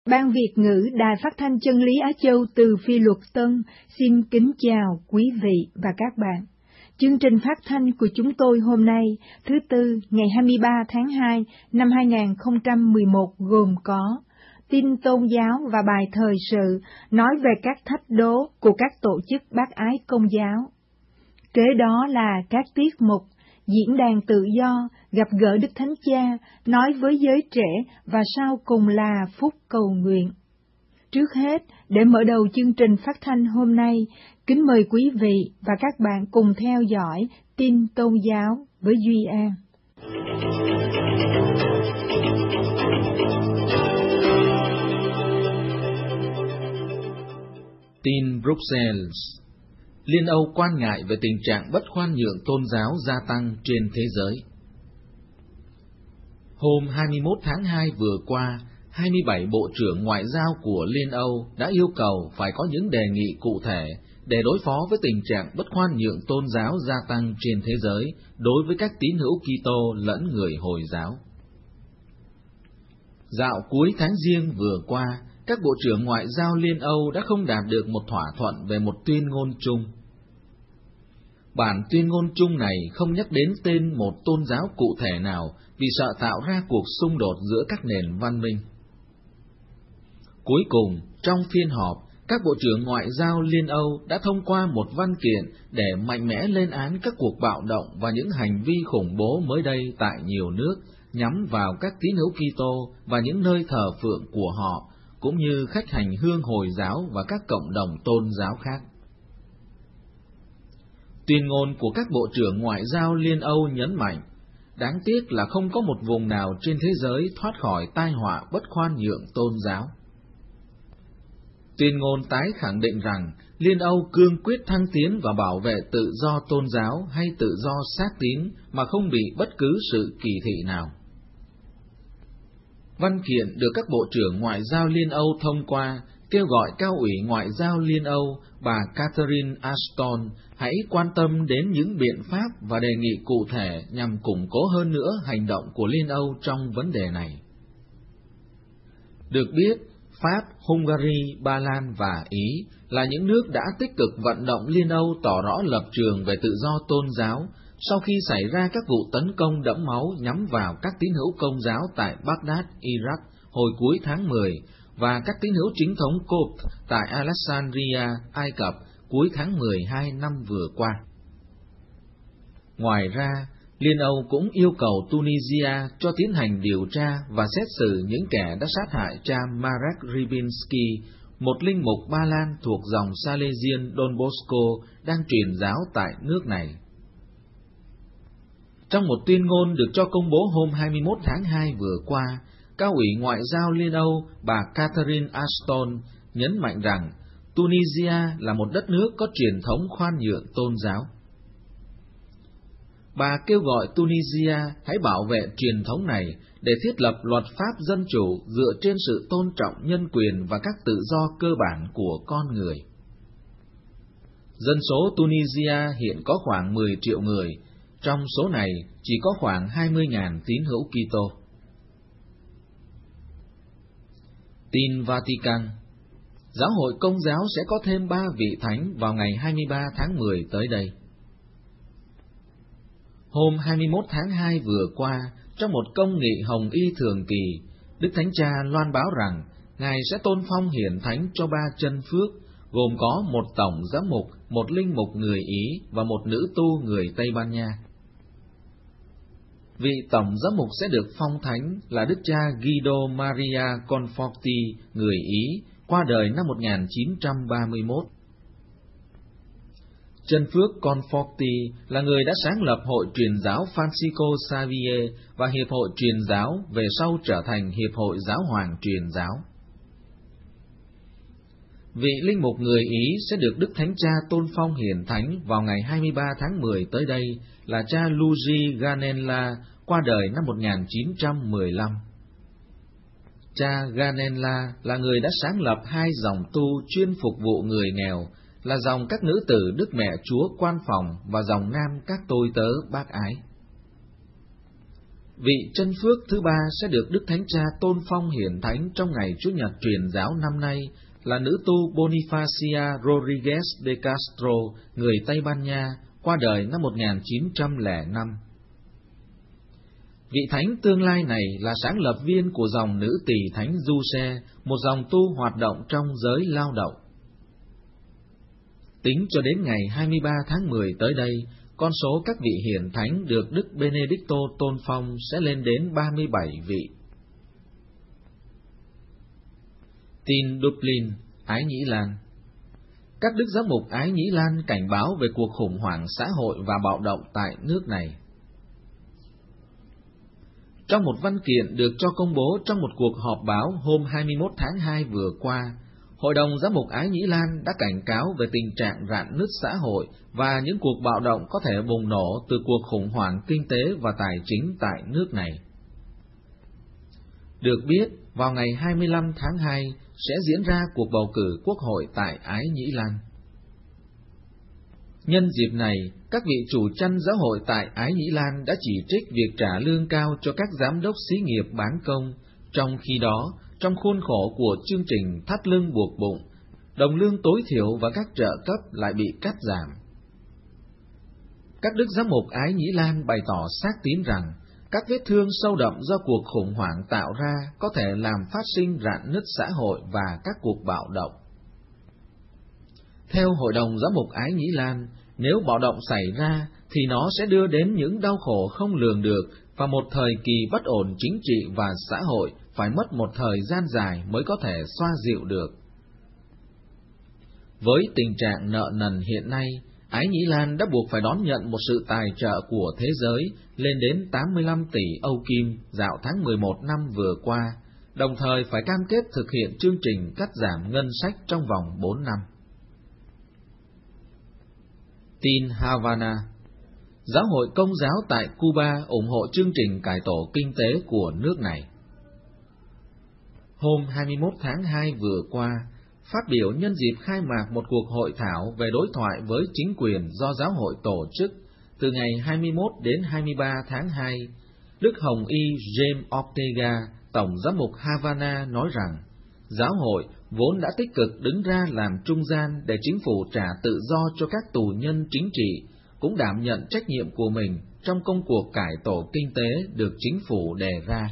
Ban Việt ngữ Đài Phát thanh Chân lý Á Châu từ Phi Luật Tân xin kính chào quý vị và các bạn. Chương trình phát thanh của chúng tôi hôm nay, thứ Tư, ngày 23 tháng 2 năm 2011 gồm có tin tôn giáo và bài thời sự nói về các thách đố của các tổ chức bác ái Công giáo. Kế đó là các tiết mục Diễn đàn tự do, gặp gỡ Đức Thánh Cha, nói với giới trẻ và sau cùng là phút cầu nguyện. Trước hết, để mở đầu chương trình phát thanh hôm nay, kính mời quý vị và các bạn cùng theo dõi tin tôn giáo với Duy An. Tin Bruxelles. Liên Âu quan ngại về tình trạng bất khoan nhượng tôn giáo gia tăng trên thế giới. Hôm 21 tháng 2 vừa qua, 27 bộ trưởng ngoại giao của Liên Âu đã yêu cầu phải có những đề nghị cụ thể để đối phó với tình trạng bất khoan nhượng tôn giáo gia tăng trên thế giới đối với các tín hữu Kitô lẫn người Hồi giáo. Dạo cuối tháng Giêng vừa qua, các bộ trưởng ngoại giao Liên Âu đã không đạt được một thỏa thuận về một tuyên ngôn chung. Bản tuyên ngôn chung này không nhắc đến tên một tôn giáo cụ thể nào vì sợ tạo ra cuộc xung đột giữa các nền văn minh. Cuối cùng, trong phiên họp, các bộ trưởng ngoại giao Liên Âu đã thông qua một văn kiện để mạnh mẽ lên án các cuộc bạo động và những hành vi khủng bố mới đây tại nhiều nước nhắm vào các tín hữu Kitô và những nơi thờ phượng của họ, cũng như khách hành hương Hồi giáo và các cộng đồng tôn giáo khác. Tuyên ngôn của các bộ trưởng ngoại giao Liên Âu nhấn mạnh, đáng tiếc là không có một vùng nào trên thế giới thoát khỏi tai họa bất khoan nhượng tôn giáo. Tuyên ngôn tái khẳng định rằng Liên Âu cương quyết thăng tiến và bảo vệ tự do tôn giáo hay tự do xác tín mà không bị bất cứ sự kỳ thị nào. Văn kiện được các bộ trưởng ngoại giao Liên Âu thông qua kêu gọi Cao ủy Ngoại giao Liên Âu bà Catherine Ashton hãy quan tâm đến những biện pháp và đề nghị cụ thể nhằm củng cố hơn nữa hành động của Liên Âu trong vấn đề này. Được biết, Pháp, Hungary, Ba Lan và Ý là những nước đã tích cực vận động Liên Âu tỏ rõ lập trường về tự do tôn giáo sau khi xảy ra các vụ tấn công đẫm máu nhắm vào các tín hữu Công giáo tại Baghdad, Iraq hồi cuối tháng 10 và các tín hữu chính thống Copts tại Alexandria, Ai Cập cuối tháng 12 năm vừa qua. Ngoài ra, Liên Âu cũng yêu cầu Tunisia cho tiến hành điều tra và xét xử những kẻ đã sát hại cha Marek Rybinski, một linh mục Ba Lan thuộc dòng Salesian Don Bosco đang truyền giáo tại nước này. Trong một tuyên ngôn được cho công bố hôm 21 tháng 2 vừa qua, Cao ủy Ngoại giao Liên Âu bà Catherine Ashton nhấn mạnh rằng Tunisia là một đất nước có truyền thống khoan nhượng tôn giáo. Bà kêu gọi Tunisia hãy bảo vệ truyền thống này để thiết lập luật pháp dân chủ dựa trên sự tôn trọng nhân quyền và các tự do cơ bản của con người. Dân số Tunisia hiện có khoảng 10 triệu người, trong số này chỉ có khoảng 20.000 tín hữu Kitô. Tin Vatican. Giáo hội Công giáo sẽ có thêm 3 vị thánh vào ngày 23 tháng 10 tới đây. Hôm 21 tháng 2 vừa qua, trong một công nghị hồng y thường kỳ, Đức Thánh Cha loan báo rằng Ngài sẽ tôn phong hiển thánh cho 3 chân phước, gồm có một tổng giám mục, một linh mục người Ý và một nữ tu người Tây Ban Nha. Vị tổng giám mục sẽ được phong thánh là Đức cha Guido Maria Conforti, người Ý, qua đời năm 1931. Chân phước Conforti là người đã sáng lập Hội Truyền giáo Francisco Xavier và Hiệp hội Truyền giáo, về sau trở thành Hiệp hội Giáo hoàng Truyền giáo. Vị linh mục người Ý sẽ được Đức Thánh Cha tôn phong hiển thánh vào ngày 23 tháng 10 tới đây là cha Luigi Ganella, qua đời năm 1915. Cha Ganella là người đã sáng lập 2 dòng tu chuyên phục vụ người nghèo, là dòng các nữ tử Đức Mẹ Chúa Quan Phòng và dòng nam các tôi tớ bác ái. Vị chân phước thứ ba sẽ được Đức Thánh Cha tôn phong hiển thánh trong ngày Chủ nhật truyền giáo năm nay là nữ tu Bonifacia Rodriguez de Castro, người Tây Ban Nha, qua đời năm 1905. Vị thánh tương lai này là sáng lập viên của dòng nữ tỳ thánh Giuse, một dòng tu hoạt động trong giới lao động. Tính cho đến ngày 23 tháng 10 tới đây, con số các vị hiển thánh được Đức Benedicto tôn phong sẽ lên đến 37 vị. Tin Dublin, Ái Nhĩ Lan. Các đức giám mục Ái Nhĩ Lan cảnh báo về cuộc khủng hoảng xã hội và bạo động tại nước này. Trong một văn kiện được cho công bố trong một cuộc họp báo hôm 21 tháng 2 vừa qua, Hội đồng Giám mục Ái Nhĩ Lan đã cảnh cáo về tình trạng rạn nứt xã hội và những cuộc bạo động có thể bùng nổ từ cuộc khủng hoảng kinh tế và tài chính tại nước này. Được biết, vào ngày 25 tháng 2 sẽ diễn ra cuộc bầu cử quốc hội tại Ái Nhĩ Lan. Nhân dịp này, các vị chủ chăn giáo hội tại Ái Nhĩ Lan đã chỉ trích việc trả lương cao cho các giám đốc xí nghiệp bán công, trong khi đó, trong khuôn khổ của chương trình thắt lưng buộc bụng, đồng lương tối thiểu và các trợ cấp lại bị cắt giảm. Các đức giám mục Ái Nhĩ Lan bày tỏ xác tín rằng, các vết thương sâu đậm do cuộc khủng hoảng tạo ra có thể làm phát sinh rạn nứt xã hội và các cuộc bạo động. Theo Hội đồng Giám mục Ái Nhĩ Lan, nếu bạo động xảy ra thì nó sẽ đưa đến những đau khổ không lường được và một thời kỳ bất ổn chính trị và xã hội phải mất một thời gian dài mới có thể xoa dịu được. Với tình trạng nợ nần hiện nay, Ái Nhĩ Lan đã buộc phải đón nhận một sự tài trợ của thế giới lên đến 85 tỷ Âu Kim dạo tháng 11 năm vừa qua, đồng thời phải cam kết thực hiện chương trình cắt giảm ngân sách trong vòng 4 năm. Tin Havana. Giáo hội Công giáo tại Cuba ủng hộ chương trình cải tổ kinh tế của nước này. Hôm 21 tháng 2 vừa qua, phát biểu nhân dịp khai mạc một cuộc hội thảo về đối thoại với chính quyền do giáo hội tổ chức từ ngày 21 đến 23 tháng 2, Đức Hồng Y James Ortega, Tổng giám mục Havana nói rằng, giáo hội vốn đã tích cực đứng ra làm trung gian để chính phủ trả tự do cho các tù nhân chính trị, cũng đảm nhận trách nhiệm của mình trong công cuộc cải tổ kinh tế được chính phủ đề ra.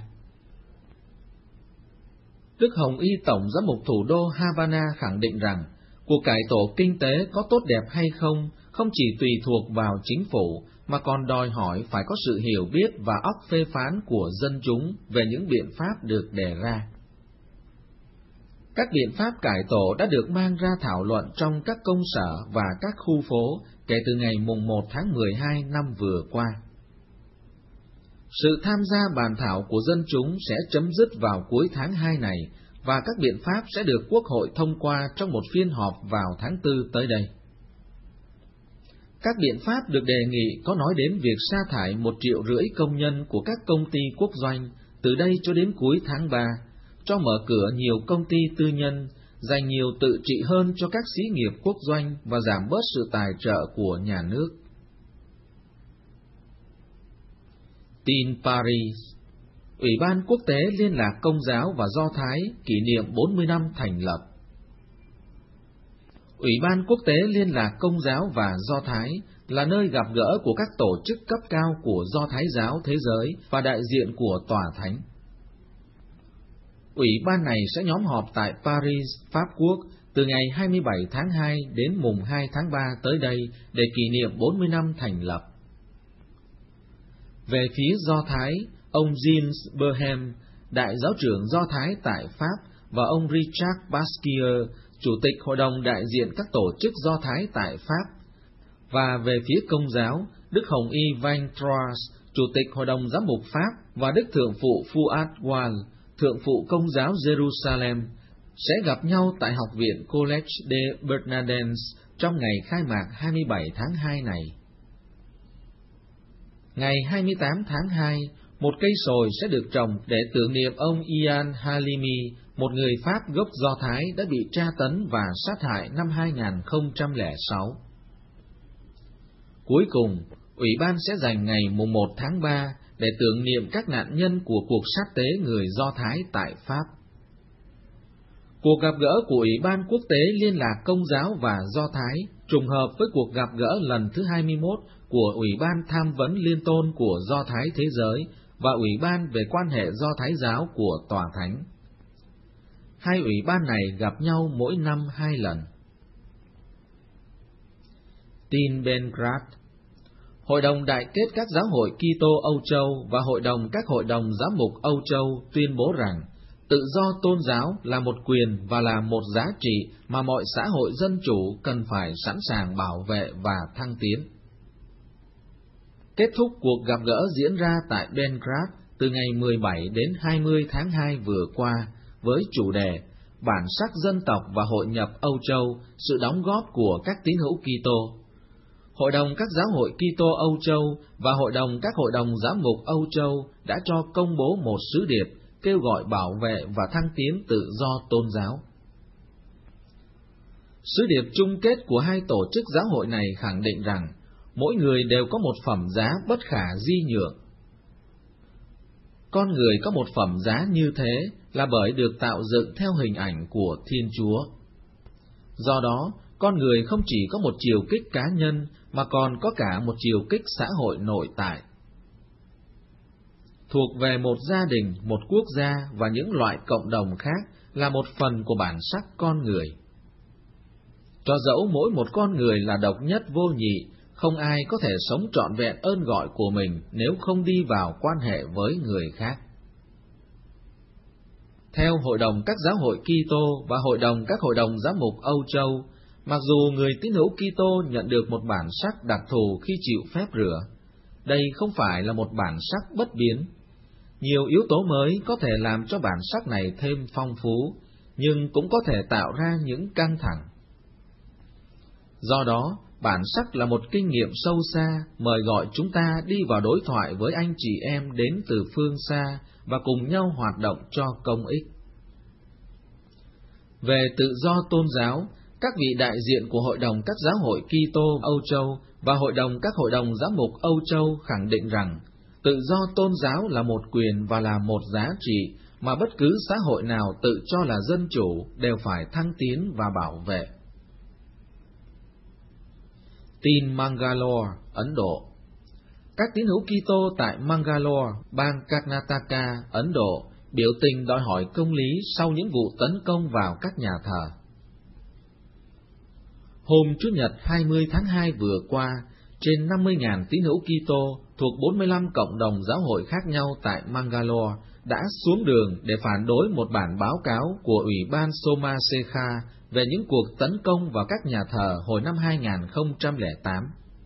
Đức Hồng Y Tổng giám mục thủ đô Havana khẳng định rằng, cuộc cải tổ kinh tế có tốt đẹp hay không, không chỉ tùy thuộc vào chính phủ, mà còn đòi hỏi phải có sự hiểu biết và óc phê phán của dân chúng về những biện pháp được đề ra. Các biện pháp cải tổ đã được mang ra thảo luận trong các công sở và các khu phố kể từ ngày mùng 1 tháng 12 năm vừa qua. Sự tham gia bàn thảo của dân chúng sẽ chấm dứt vào cuối tháng 2 này và các biện pháp sẽ được Quốc hội thông qua trong một phiên họp vào tháng 4 tới đây. Các biện pháp được đề nghị có nói đến việc sa thải 1,5 triệu công nhân của các công ty quốc doanh từ đây cho đến cuối tháng 3, cho mở cửa nhiều công ty tư nhân, dành nhiều tự trị hơn cho các xí nghiệp quốc doanh và giảm bớt sự tài trợ của nhà nước. Tin Paris. Ủy ban Quốc tế Liên lạc Công giáo và Do Thái kỷ niệm 40 năm thành lập. Ủy ban Quốc tế Liên lạc Công giáo và Do Thái là nơi gặp gỡ của các tổ chức cấp cao của Do Thái giáo thế giới và đại diện của Tòa Thánh. Ủy ban này sẽ nhóm họp tại Paris, Pháp Quốc từ ngày 27 tháng 2 đến mùng 2 tháng 3 tới đây để kỷ niệm 40 năm thành lập. Về phía Do Thái, ông James Burham, đại giáo trưởng Do Thái tại Pháp, và ông Richard Basquier, chủ tịch Hội đồng đại diện các tổ chức Do Thái tại Pháp. Và về phía Công giáo, Đức Hồng Y Van Troas, chủ tịch Hội đồng Giám mục Pháp, và Đức Thượng phụ Fuad Wal, Thượng phụ Công giáo Jerusalem, sẽ gặp nhau tại Học viện College de Bernardins trong ngày khai mạc 27 tháng 2 này. Ngày 28 tháng 2, một cây sồi sẽ được trồng để tưởng niệm ông Ian Halimi, một người Pháp gốc Do Thái đã bị tra tấn và sát hại năm 2006. Cuối cùng, Ủy ban sẽ dành ngày mùng 1 tháng 3 để tưởng niệm các nạn nhân của cuộc sát tế người Do Thái tại Pháp. Cuộc gặp gỡ của Ủy ban Quốc tế Liên lạc Công giáo và Do Thái trùng hợp với cuộc gặp gỡ lần thứ 21 của Ủy ban Tham vấn Liên tôn của Do Thái Thế giới và Ủy ban về quan hệ Do Thái giáo của Tòa Thánh. Hai ủy ban này gặp nhau mỗi năm 2 lần. Tin Bengrad. Hội đồng Đại kết các giáo hội Kitô Âu Châu và Hội đồng các hội đồng giám mục Âu Châu tuyên bố rằng tự do tôn giáo là một quyền và là một giá trị mà mọi xã hội dân chủ cần phải sẵn sàng bảo vệ và thăng tiến. Kết thúc cuộc gặp gỡ diễn ra tại Belgrade từ ngày 17 đến 20 tháng 2 vừa qua với chủ đề Bản sắc dân tộc và hội nhập Âu Châu, sự đóng góp của các tín hữu Kitô. Hội đồng các giáo hội Kitô Âu Châu và Hội đồng các hội đồng giám mục Âu Châu đã cho công bố một sứ điệp kêu gọi bảo vệ và thăng tiến tự do tôn giáo. Sứ điệp chung kết của hai tổ chức giáo hội này khẳng định rằng mỗi người đều có một phẩm giá bất khả di nhượng. Con người có một phẩm giá như thế là bởi được tạo dựng theo hình ảnh của Thiên Chúa. Do đó, con người không chỉ có một chiều kích cá nhân mà còn có cả một chiều kích xã hội nội tại. Thuộc về một gia đình, một quốc gia và những loại cộng đồng khác là một phần của bản sắc con người. Cho dẫu mỗi một con người là độc nhất vô nhị, không ai có thể sống trọn vẹn ơn gọi của mình nếu không đi vào quan hệ với người khác. Theo Hội đồng các giáo hội Kitô và Hội đồng các hội đồng giám mục Âu Châu, mặc dù người tín hữu Kitô nhận được một bản sắc đặc thù khi chịu phép rửa, đây không phải là một bản sắc bất biến. Nhiều yếu tố mới có thể làm cho bản sắc này thêm phong phú, nhưng cũng có thể tạo ra những căng thẳng. Do đó, bản sắc là một kinh nghiệm sâu xa, mời gọi chúng ta đi vào đối thoại với anh chị em đến từ phương xa và cùng nhau hoạt động cho công ích. Về tự do tôn giáo, các vị đại diện của Hội đồng các giáo hội Kitô Âu Châu và Hội đồng các hội đồng giám mục Âu Châu khẳng định rằng tự do tôn giáo là một quyền và là một giá trị mà bất cứ xã hội nào tự cho là dân chủ đều phải thăng tiến và bảo vệ. Tin Mangalore, Ấn Độ. Các tín hữu Kitô tại Mangalore, bang Karnataka, Ấn Độ biểu tình đòi hỏi công lý sau những vụ tấn công vào các nhà thờ. Hôm Chủ nhật 20 tháng 2 vừa qua, trên 50.000 tín hữu Kitô thuộc 45 cộng đồng giáo hội khác nhau tại Mangalore đã xuống đường để phản đối một bản báo cáo của Ủy ban Somasekha về những cuộc tấn công vào các nhà thờ hồi năm 2008.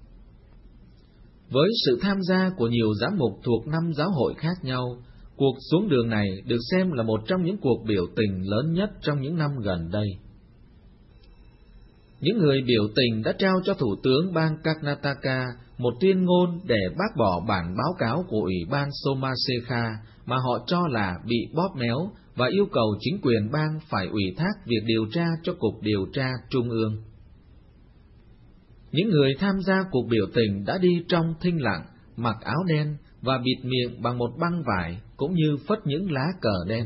Với sự tham gia của nhiều giám mục thuộc 5 giáo hội khác nhau, cuộc xuống đường này được xem là một trong những cuộc biểu tình lớn nhất trong những năm gần đây. Những người biểu tình đã trao cho Thủ tướng bang Karnataka một tuyên ngôn để bác bỏ bản báo cáo của Ủy ban Somasekha mà họ cho là bị bóp méo và yêu cầu chính quyền bang phải ủy thác việc điều tra cho Cục Điều tra Trung ương. Những người tham gia cuộc biểu tình đã đi trong thinh lặng, mặc áo đen và bịt miệng bằng một băng vải, cũng như phất những lá cờ đen.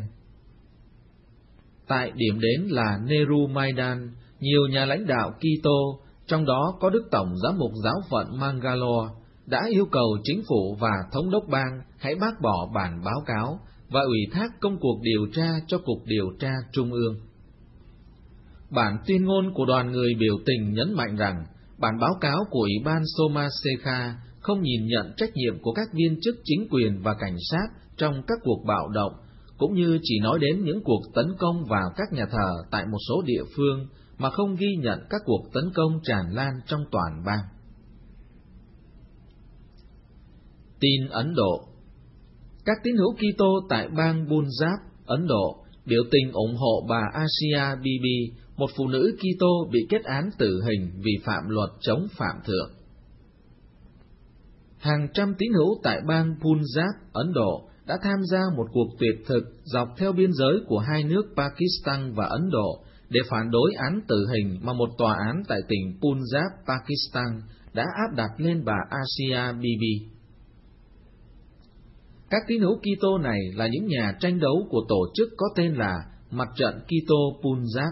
Tại điểm đến là Nehru Maidan, nhiều nhà lãnh đạo Kitô, trong đó có Đức Tổng Giám mục Giáo phận Mangalore, đã yêu cầu chính phủ và thống đốc bang hãy bác bỏ bản báo cáo và ủy thác công cuộc điều tra cho Cục Điều tra Trung ương. Bản tuyên ngôn của đoàn người biểu tình nhấn mạnh rằng bản báo cáo của Ủy ban Somasekha không nhìn nhận trách nhiệm của các viên chức chính quyền và cảnh sát trong các cuộc bạo động, cũng như chỉ nói đến những cuộc tấn công vào các nhà thờ tại một số địa phương mà không ghi nhận các cuộc tấn công tràn lan trong toàn bang. Tin Ấn Độ. Các tín hữu Kitô tại bang Punjab, Ấn Độ biểu tình ủng hộ bà Asia Bibi, một phụ nữ Kitô bị kết án tử hình vì phạm luật chống phạm thượng. Hàng trăm tín hữu tại bang Punjab, Ấn Độ đã tham gia một cuộc tuyệt thực dọc theo biên giới của hai nước Pakistan và Ấn Độ để phản đối án tử hình mà một tòa án tại tỉnh Punjab, Pakistan đã áp đặt lên bà Asia Bibi. Các tín hữu Kitô này là những nhà tranh đấu của tổ chức có tên là Mặt trận Kitô Punjab.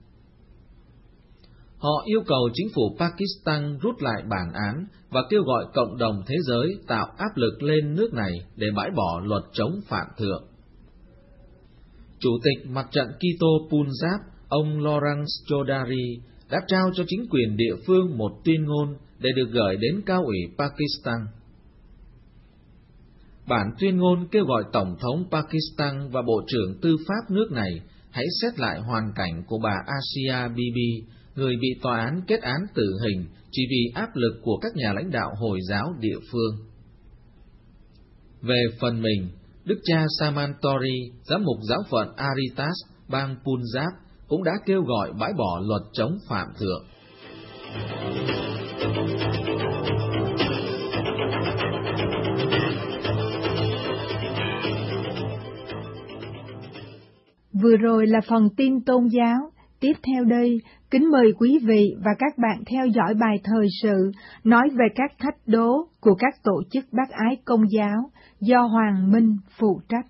Họ yêu cầu chính phủ Pakistan rút lại bản án và kêu gọi cộng đồng thế giới tạo áp lực lên nước này để bãi bỏ luật chống phạm thượng. Chủ tịch Mặt trận Kitô Punjab, ông Lawrence Chaudhary, đã trao cho chính quyền địa phương một tuyên ngôn để được gửi đến cao ủy Pakistan. Bản tuyên ngôn kêu gọi Tổng thống Pakistan và Bộ trưởng Tư pháp nước này hãy xét lại hoàn cảnh của bà Asia Bibi, người bị tòa án kết án tử hình chỉ vì áp lực của các nhà lãnh đạo Hồi giáo địa phương. Về phần mình, Đức cha Samantori, giám mục giáo phận Aritas, bang Punjab, cũng đã kêu gọi bãi bỏ luật chống phạm thượng. Vừa rồi là phần tin tôn giáo. Tiếp theo đây, kính mời quý vị và các bạn theo dõi bài thời sự nói về các thách đố của các tổ chức bác ái Công giáo do Hoàng Minh phụ trách.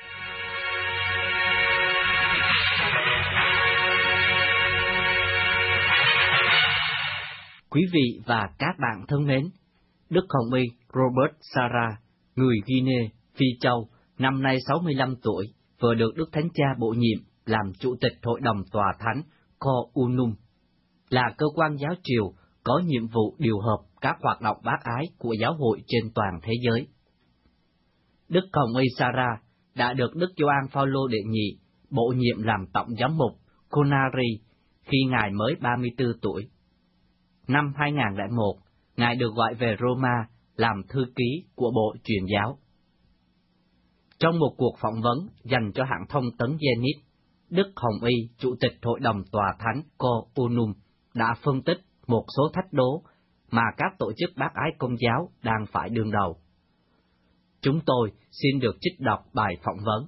Quý vị và các bạn thân mến, Đức Hồng Y Robert Sarah, người Guinea, Phi Châu, năm nay 65 tuổi, vừa được Đức Thánh Cha bổ nhiệm làm Chủ tịch Hội đồng Tòa Thánh Co-Unum, là cơ quan giáo triều có nhiệm vụ điều hợp các hoạt động bác ái của giáo hội trên toàn thế giới. Đức Hồng Y Sarah đã được Đức Gioan Phaolô đệ nhị bổ nhiệm làm tổng giám mục Conakry khi Ngài mới 34 tuổi. Năm 2001, Ngài được gọi về Roma làm thư ký của Bộ Truyền giáo. Trong một cuộc phỏng vấn dành cho hãng thông tấn Zenit, Đức Hồng Y, Chủ tịch Hội đồng Tòa Thánh Co-Unum, đã phân tích một số thách đố mà các tổ chức bác ái Công giáo đang phải đương đầu. Chúng tôi xin được trích đọc bài phỏng vấn.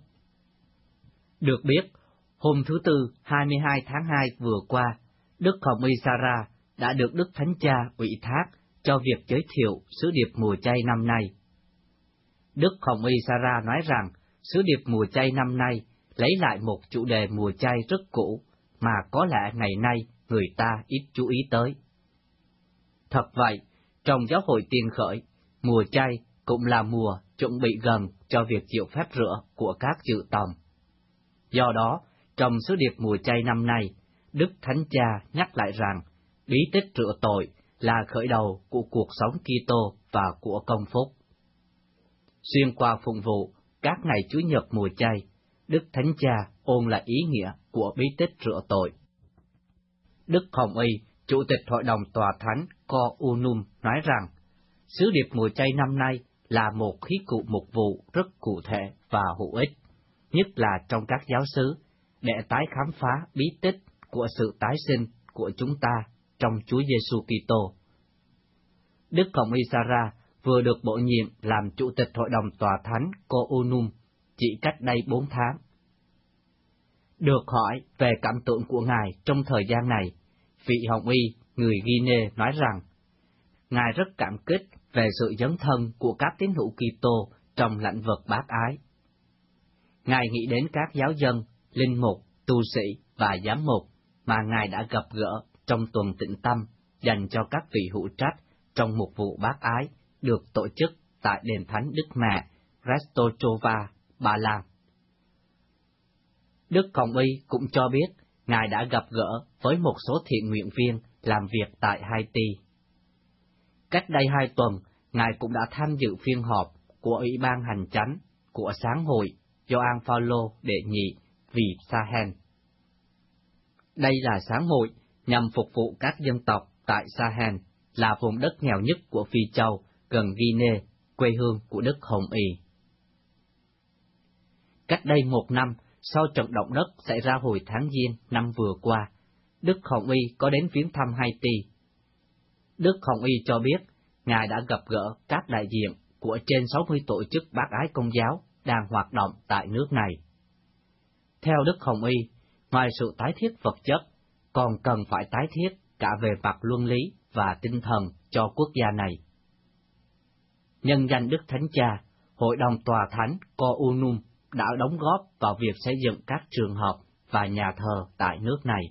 Được biết, hôm thứ Tư 22 tháng 2 vừa qua, Đức Hồng Y Sarah đã được Đức Thánh Cha ủy thác cho việc giới thiệu sứ điệp mùa chay năm nay. Đức Hồng Y Sarah nói rằng sứ điệp mùa chay năm nay lấy lại một chủ đề mùa chay rất cũ mà có lẽ ngày nay người ta ít chú ý tới. Thật vậy, trong giáo hội Tiền Khởi, mùa chay cũng là mùa chuẩn bị gần cho việc chịu phép rửa của các dự tòng. Do đó, trong sứ điệp mùa chay năm nay, Đức Thánh Cha nhắc lại rằng bí tích rửa tội là khởi đầu của cuộc sống Kitô và của công phúc. Xuyên qua phụng vụ các ngày Chủ nhật mùa chay, Đức Thánh Cha ôn lại ý nghĩa của bí tích rửa tội. Đức Hồng Y, Chủ tịch Hội đồng Tòa Thánh Co-Unum nói rằng, sứ điệp mùa chay năm nay là một khí cụ mục vụ rất cụ thể và hữu ích, nhất là trong các giáo xứ, để tái khám phá bí tích của sự tái sinh của chúng ta trong Chúa Giêsu Kitô. Đức Hồng Y Sarah vừa được bổ nhiệm làm Chủ tịch Hội đồng Tòa Thánh Co-Unum chỉ cách đây 4 tháng. Được hỏi về cảm tưởng của Ngài trong thời gian này, vị Hồng Y, người Guinea, nói rằng, Ngài rất cảm kích về sự dấn thân của các tín hữu Kitô trong lĩnh vực bác ái. Ngài nghĩ đến các giáo dân, linh mục, tu sĩ và giám mục mà Ngài đã gặp gỡ trong tuần tĩnh tâm dành cho các vị hữu trách trong mục vụ bác ái được tổ chức tại đền Thánh Đức Mẹ Restochova, Ba Lan. Đức Hồng Y cũng cho biết Ngài đã gặp gỡ với một số thiện nguyện viên làm việc tại Haiti. Cách đây 2 tuần, Ngài cũng đã tham dự phiên họp của Ủy ban Hành Chánh của Sáng hội Gioan Phaolô đệ nhị vì Sahel. Đây là sáng hội nhằm phục vụ các dân tộc tại Sahel, là vùng đất nghèo nhất của Phi Châu, gần Guinea, quê hương của Đức Hồng Y. Cách đây 1 năm, sau trận động đất xảy ra hồi tháng Giêng năm vừa qua, Đức Hồng Y có đến viếng thăm Haiti. Đức Hồng Y cho biết, Ngài đã gặp gỡ các đại diện của trên 60 tổ chức bác ái Công giáo đang hoạt động tại nước này. Theo Đức Hồng Y, ngoài sự tái thiết vật chất, còn cần phải tái thiết cả về mặt luân lý và tinh thần cho quốc gia này. Nhân danh Đức Thánh Cha, Hội đồng Tòa Thánh Coonum đã đóng góp vào việc xây dựng các trường học và nhà thờ tại nước này.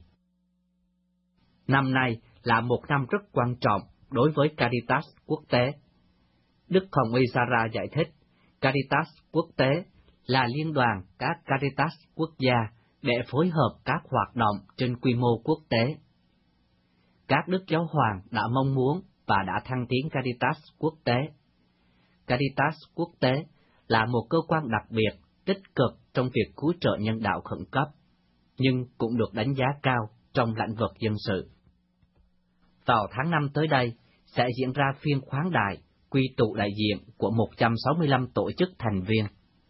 Năm nay là một năm rất quan trọng đối với Caritas quốc tế. Đức Hồng Y Sarah giải thích, Caritas quốc tế là liên đoàn các Caritas quốc gia để phối hợp các hoạt động trên quy mô quốc tế. Các đức giáo hoàng đã mong muốn và đã thăng tiến Caritas quốc tế. Caritas quốc tế là một cơ quan đặc biệt, tích cực trong việc cứu trợ nhân đạo khẩn cấp, nhưng cũng được đánh giá cao trong lĩnh vực dân sự. Vào tháng 5 tới đây, sẽ diễn ra phiên khoáng đại quy tụ đại diện của 165 tổ chức thành viên.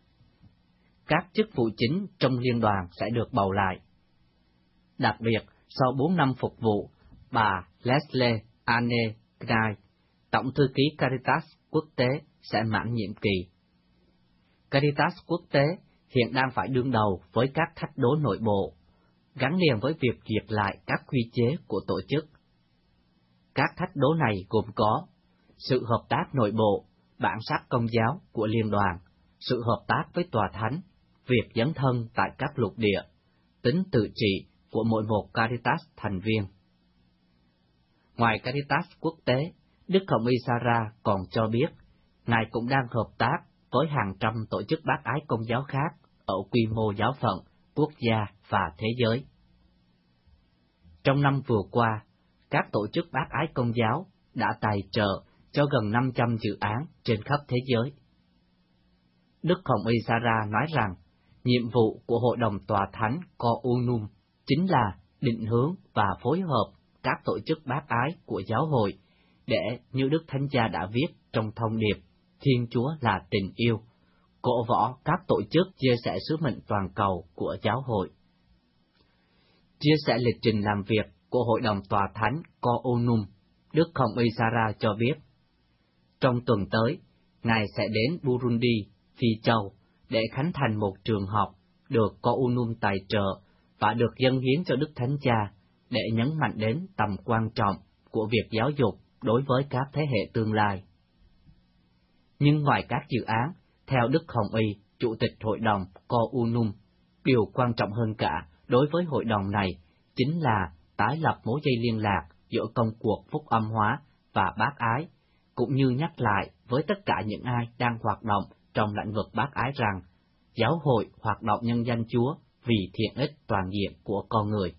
Các chức vụ chính trong liên đoàn sẽ được bầu lại. Đặc biệt, sau 4 năm phục vụ, bà Leslie Anne Knight, Tổng thư ký Caritas quốc tế, sẽ mãn nhiệm kỳ. Caritas quốc tế hiện đang phải đương đầu với các thách đố nội bộ, gắn liền với việc duyệt lại các quy chế của tổ chức. Các thách đố này gồm có sự hợp tác nội bộ, bản sắc công giáo của liên đoàn, sự hợp tác với tòa thánh, việc dấn thân tại các lục địa, tính tự trị của mỗi một Caritas thành viên. Ngoài Caritas quốc tế, Đức Hồng Y Sarah còn cho biết, Ngài cũng đang hợp tác với hàng trăm tổ chức bác ái công giáo khác ở quy mô giáo phận, quốc gia và thế giới. Trong năm vừa qua, các tổ chức bác ái công giáo đã tài trợ cho gần 500 dự án trên khắp thế giới. Đức Hồng Y Sarah nói rằng, nhiệm vụ của Hội đồng Tòa Thánh Coonum chính là định hướng và phối hợp các tổ chức bác ái của giáo hội để, như Đức Thánh Cha đã viết trong thông điệp Thiên Chúa là tình yêu, cổ võ các tổ chức chia sẻ sứ mệnh toàn cầu của giáo hội. Chia sẻ lịch trình làm việc của Hội đồng Tòa Thánh Coonum, Đức Hồng Y Sarah cho biết, trong tuần tới, Ngài sẽ đến Burundi, Phi Châu, để khánh thành một trường học được Coonum tài trợ và được dâng hiến cho Đức Thánh Cha để nhấn mạnh đến tầm quan trọng của việc giáo dục đối với các thế hệ tương lai. Nhưng ngoài các dự án, theo Đức Hồng Y, Chủ tịch Hội đồng Coonum, điều quan trọng hơn cả đối với hội đồng này chính là tái lập mối dây liên lạc giữa công cuộc phúc âm hóa và bác ái, cũng như nhắc lại với tất cả những ai đang hoạt động trong lĩnh vực bác ái rằng giáo hội hoạt động nhân danh Chúa vì thiện ích toàn diện của con người.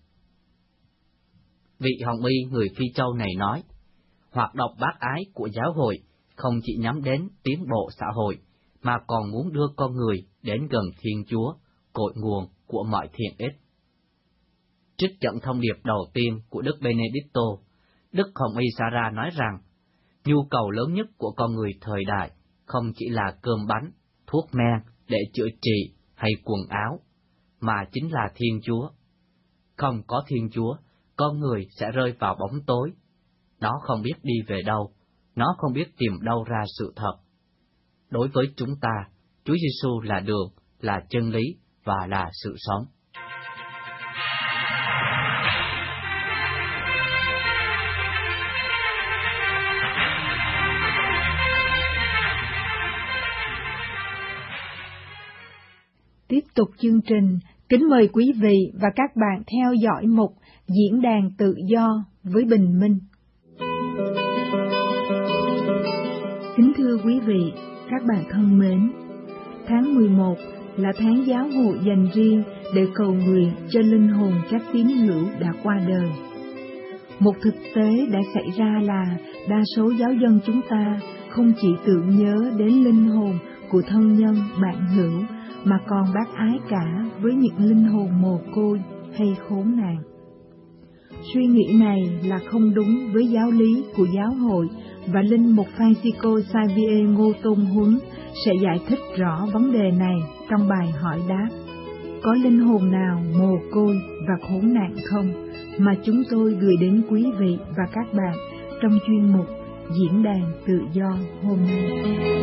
Vị Hồng Y người Phi Châu này nói, hoạt động bác ái của giáo hội không chỉ nhắm đến tiến bộ xã hội, mà còn muốn đưa con người đến gần Thiên Chúa, cội nguồn của mọi thiện ích. Trích dẫn thông điệp đầu tiên của Đức Benedicto, Đức Hồng Y Sarah nói rằng, nhu cầu lớn nhất của con người thời đại không chỉ là cơm bánh, thuốc men để chữa trị hay quần áo, mà chính là Thiên Chúa. Không có Thiên Chúa, con người sẽ rơi vào bóng tối. Nó không biết đi về đâu, nó không biết tìm đâu ra sự thật. Đối với chúng ta, Chúa Giêsu là đường, là chân lý và là sự sống. Tiếp tục chương trình, kính mời quý vị và các bạn theo dõi mục Diễn đàn tự do với Bình Minh. Kính thưa quý vị, các bạn thân mến, tháng 11 là tháng giáo hội dành riêng để cầu nguyện cho linh hồn các tín hữu đã qua đời. Một thực tế đã xảy ra là đa số giáo dân chúng ta không chỉ tưởng nhớ đến linh hồn của thân nhân, bạn hữu, mà còn bác ái cả với những linh hồn mồ côi hay khốn nạn. Suy nghĩ này là không đúng với giáo lý của giáo hội, và Linh mục Francisco Xavier Ngô Tôn Huấn sẽ giải thích rõ vấn đề này trong bài hỏi đáp. Có linh hồn nào mồ côi và khốn nạn không, mà chúng tôi gửi đến quý vị và các bạn trong chuyên mục Diễn đàn tự do hôm nay.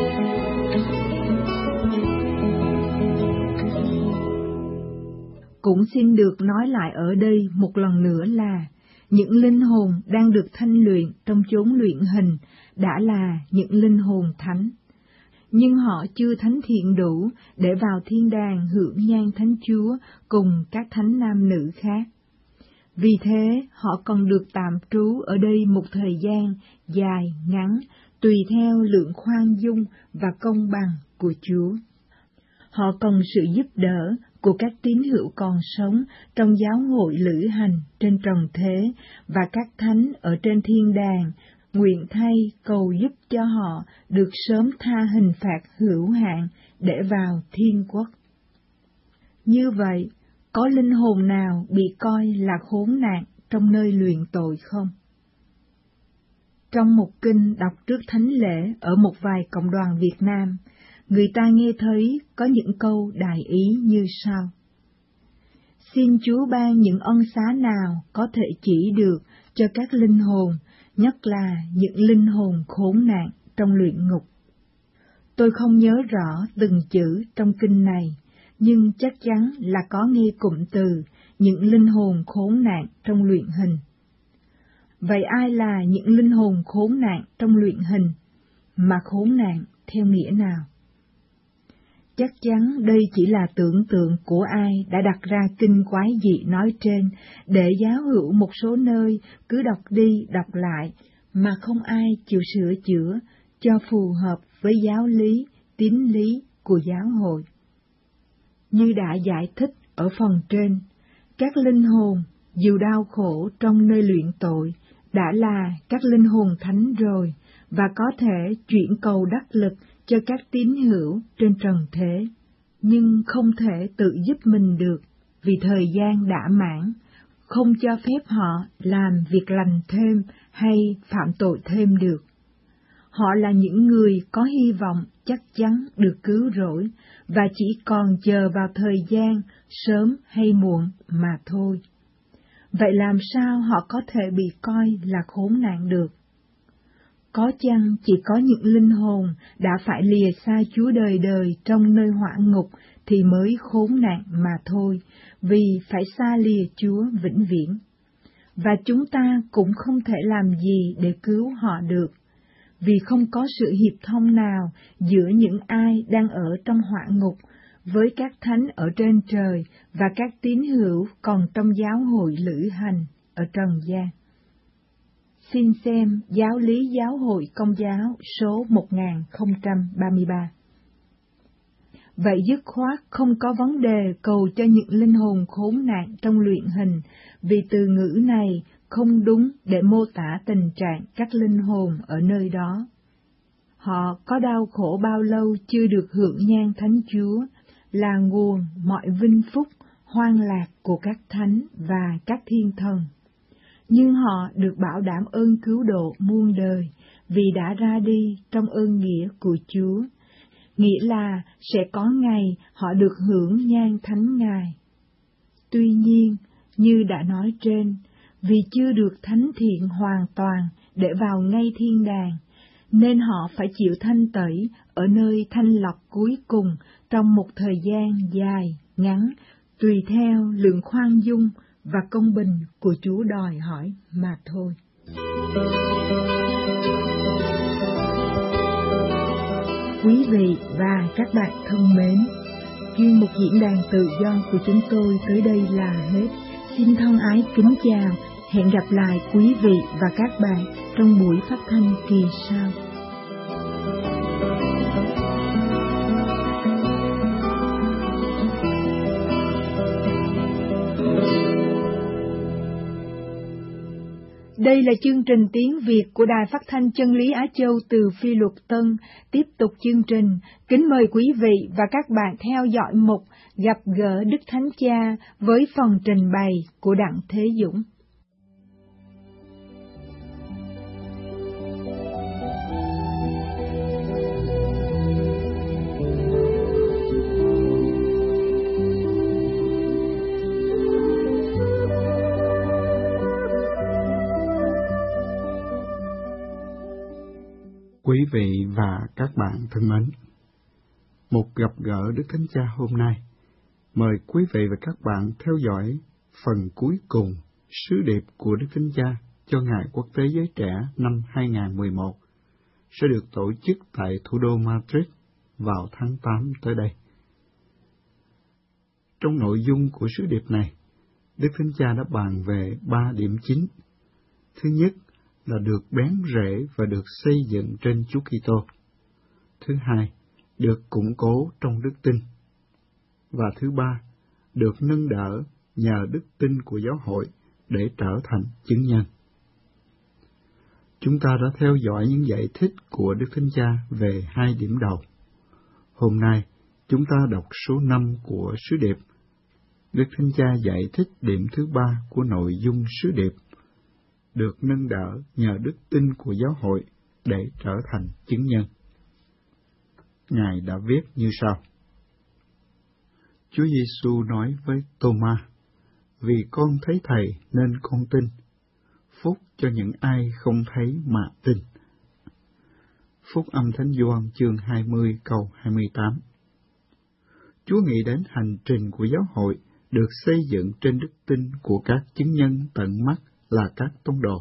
Cũng xin được nói lại ở đây một lần nữa là những linh hồn đang được thanh luyện trong chốn luyện hình đã là những linh hồn thánh. nhưng họ chưa thánh thiện đủ để vào thiên đàng hưởng nhang Thánh Chúa cùng các thánh nam nữ khác. Vì thế, họ còn được tạm trú ở đây một thời gian dài, ngắn, tùy theo lượng khoan dung và công bằng của Chúa. Họ cần sự giúp đỡ của các tín hữu còn sống trong giáo hội lữ hành trên trần thế và các thánh ở trên thiên đàng, nguyện thay cầu giúp cho họ được sớm tha hình phạt hữu hạn để vào thiên quốc. Như vậy, có linh hồn nào bị coi là khốn nạn trong nơi luyện tội không? Trong một kinh đọc trước thánh lễ ở một vài cộng đoàn Việt Nam, người ta nghe thấy có những câu đại ý như sau: Xin Chúa ban những ân xá nào có thể chỉ được cho các linh hồn, nhất là những linh hồn khốn nạn trong luyện ngục. Tôi không nhớ rõ từng chữ trong kinh này, nhưng chắc chắn là có nghe cụm từ những linh hồn khốn nạn trong luyện hình. Vậy ai là những linh hồn khốn nạn trong luyện hình, mà khốn nạn theo nghĩa nào? Chắc chắn đây chỉ là tưởng tượng của ai đã đặt ra kinh quái dị nói trên, để giáo hữu một số nơi cứ đọc đi đọc lại, mà không ai chịu sửa chữa cho phù hợp với giáo lý, tín lý của giáo hội. Như đã giải thích ở phần trên, các linh hồn dù đau khổ trong nơi luyện tội đã là các linh hồn thánh rồi, và có thể chuyển cầu đắc lực cho các tín hữu trên trần thế, nhưng không thể tự giúp mình được vì thời gian đã mãn, không cho phép họ làm việc lành thêm hay phạm tội thêm được. Họ là những người có hy vọng chắc chắn được cứu rỗi và chỉ còn chờ vào thời gian sớm hay muộn mà thôi. Vậy làm sao họ có thể bị coi là khốn nạn được? Có chăng chỉ có những linh hồn đã phải lìa xa Chúa đời đời trong nơi hỏa ngục thì mới khốn nạn mà thôi, vì phải xa lìa Chúa vĩnh viễn. Và chúng ta cũng không thể làm gì để cứu họ được, vì không có sự hiệp thông nào giữa những ai đang ở trong hỏa ngục với các thánh ở trên trời và các tín hữu còn trong giáo hội lữ hành ở trần gian. Xin xem Giáo lý Giáo hội Công giáo số 1033. Vậy dứt khoát không có vấn đề cầu cho những linh hồn khốn nạn trong luyện hình, vì từ ngữ này không đúng để mô tả tình trạng các linh hồn ở nơi đó. Họ có đau khổ bao lâu chưa được hưởng nhang Thánh Chúa, là nguồn mọi vinh phúc, hoan lạc của các thánh và các thiên thần. Nhưng họ được bảo đảm ơn cứu độ muôn đời, vì đã ra đi trong ơn nghĩa của Chúa, nghĩa là sẽ có ngày họ được hưởng nhang thánh Ngài. Tuy nhiên, như đã nói trên, vì chưa được thánh thiện hoàn toàn để vào ngay thiên đàng, nên họ phải chịu thanh tẩy ở nơi thanh lọc cuối cùng trong một thời gian dài, ngắn, tùy theo lượng khoan dung và công bình của Chúa đòi hỏi mà thôi. Quý vị và các bạn thân mến, chuyên mục diễn đàn tự do của chúng tôi tới đây là hết. Xin thân ái kính chào, hẹn gặp lại quý vị và các bạn trong buổi phát thanh kỳ sau. Đây là chương trình tiếng Việt của Đài Phát thanh Chân lý Á Châu từ Phi Luật Tân. Tiếp tục chương trình, kính mời quý vị và các bạn theo dõi mục Gặp gỡ Đức Thánh Cha với phần trình bày của Đặng Thế Dũng. Quý vị và các bạn thân mến, một gặp gỡ Đức Thánh Cha hôm nay, mời quý vị và các bạn theo dõi phần cuối cùng sứ điệp của Đức Thánh Cha cho Ngày Quốc tế Giới Trẻ năm 2011 sẽ được tổ chức tại thủ đô Madrid vào tháng 8 tới đây. Trong nội dung của sứ điệp này, Đức Thánh Cha đã bàn về 3 điểm chính. Thứ nhất là được bén rễ và được xây dựng trên Chúa Kitô. Thứ hai, được củng cố trong đức tin. Và thứ ba, được nâng đỡ nhờ đức tin của giáo hội để trở thành chứng nhân. Chúng ta đã theo dõi những giải thích của Đức Thánh Cha về 2 điểm đầu. Hôm nay, chúng ta đọc số 5 của sứ điệp. Đức Thánh Cha giải thích điểm thứ 3 của nội dung sứ điệp, được nâng đỡ nhờ đức tin của giáo hội để trở thành chứng nhân. Ngài đã viết như sau: Chúa Giêsu nói với Tô-ma: Vì con thấy Thầy nên con tin. Phúc cho những ai không thấy mà tin. Phúc âm Thánh Gioan chương 20 câu 28. Chúa nghĩ đến hành trình của giáo hội được xây dựng trên đức tin của các chứng nhân tận mắt là các tông đồ.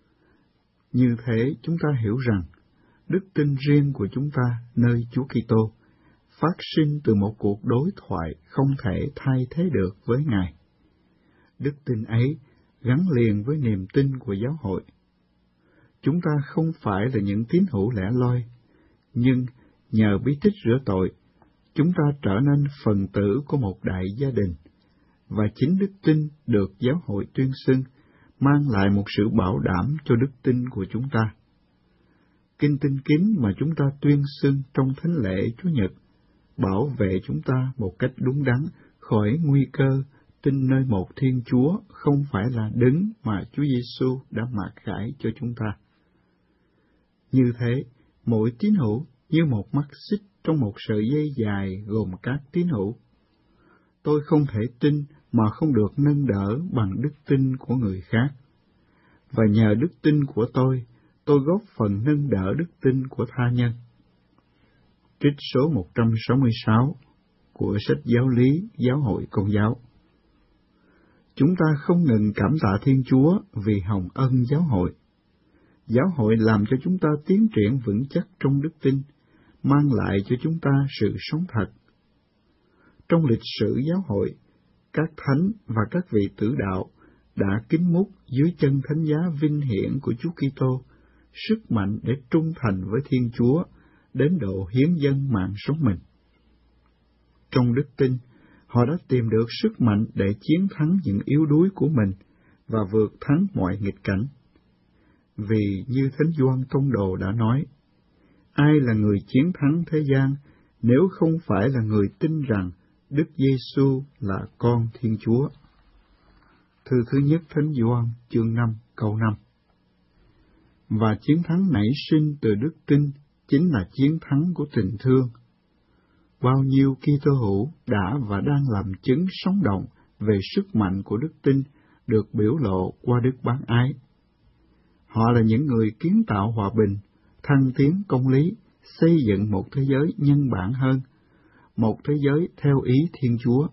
Như thế chúng ta hiểu rằng đức tin riêng của chúng ta nơi Chúa Kitô phát sinh từ một cuộc đối thoại không thể thay thế được với Ngài. Đức tin ấy gắn liền với niềm tin của giáo hội. Chúng ta không phải là những tín hữu lẻ loi, nhưng nhờ bí tích rửa tội, chúng ta trở nên phần tử của một đại gia đình, và chính đức tin được giáo hội tuyên xưng mang lại một sự bảo đảm cho đức tin của chúng ta. Kinh Tinh Kính mà chúng ta tuyên xưng trong thánh lễ Chúa Nhật bảo vệ chúng ta một cách đúng đắn khỏi nguy cơ tin nơi một Thiên Chúa không phải là đấng mà Chúa Giêsu đã mặc khải cho chúng ta. Như thế, mỗi tín hữu như một mắt xích trong một sợi dây dài gồm các tín hữu. Tôi không thể tin mà không được nâng đỡ bằng đức tin của người khác. Và nhờ đức tin của tôi góp phần nâng đỡ đức tin của tha nhân. Trích số 166 của sách Giáo lý Giáo hội Công giáo. Chúng ta không ngừng cảm tạ Thiên Chúa vì hồng ân giáo hội. Giáo hội làm cho chúng ta tiến triển vững chắc trong đức tin, mang lại cho chúng ta sự sống thật. Trong lịch sử giáo hội, các thánh và các vị tử đạo đã kính múc dưới chân thánh giá vinh hiển của Chúa Kitô sức mạnh để trung thành với Thiên Chúa đến độ hiến dâng mạng sống mình. Trong đức tin, họ đã tìm được sức mạnh để chiến thắng những yếu đuối của mình và vượt thắng mọi nghịch cảnh. Vì như Thánh Gioan Tông Đồ đã nói, ai là người chiến thắng thế gian nếu không phải là người tin rằng Đức Giêsu là con Thiên Chúa. Thư thứ nhất Thánh Gioan chương 5 câu 5. Và chiến thắng nảy sinh từ đức tin chính là chiến thắng của tình thương. Bao nhiêu Kitô hữu đã và đang làm chứng sống động về sức mạnh của đức tin được biểu lộ qua đức bác ái. Họ là những người kiến tạo hòa bình, thăng tiến công lý, xây dựng một thế giới nhân bản hơn, một thế giới theo ý Thiên Chúa.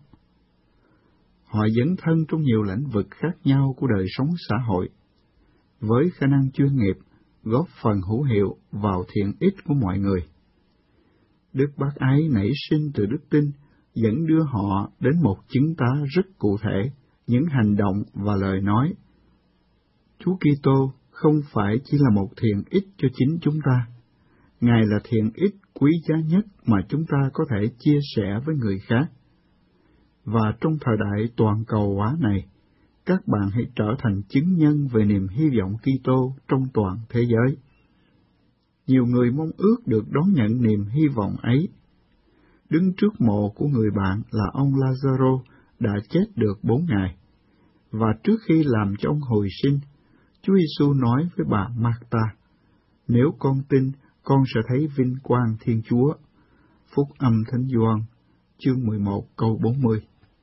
Họ dấn thân trong nhiều lĩnh vực khác nhau của đời sống xã hội, với khả năng chuyên nghiệp, góp phần hữu hiệu vào thiện ích của mọi người. Đức bác ái nảy sinh từ đức tin dẫn đưa họ đến một chứng tá rất cụ thể, những hành động và lời nói. Chúa Kitô không phải chỉ là một thiện ích cho chính chúng ta, Ngài là thiện ích quý giá nhất mà chúng ta có thể chia sẻ với người khác. Và trong thời đại toàn cầu hóa này, các bạn hãy trở thành chứng nhân về niềm hy vọng Kitô trong toàn thế giới. Nhiều người mong ước được đón nhận niềm hy vọng ấy. Đứng trước mộ của người bạn là ông Lazaro đã chết được 4 ngày, và trước khi làm cho ông hồi sinh, Chúa Giêsu nói với bà Marta, nếu con tin, con sẽ thấy vinh quang Thiên Chúa. Phúc âm Thánh Gioan, chương 11 câu 40.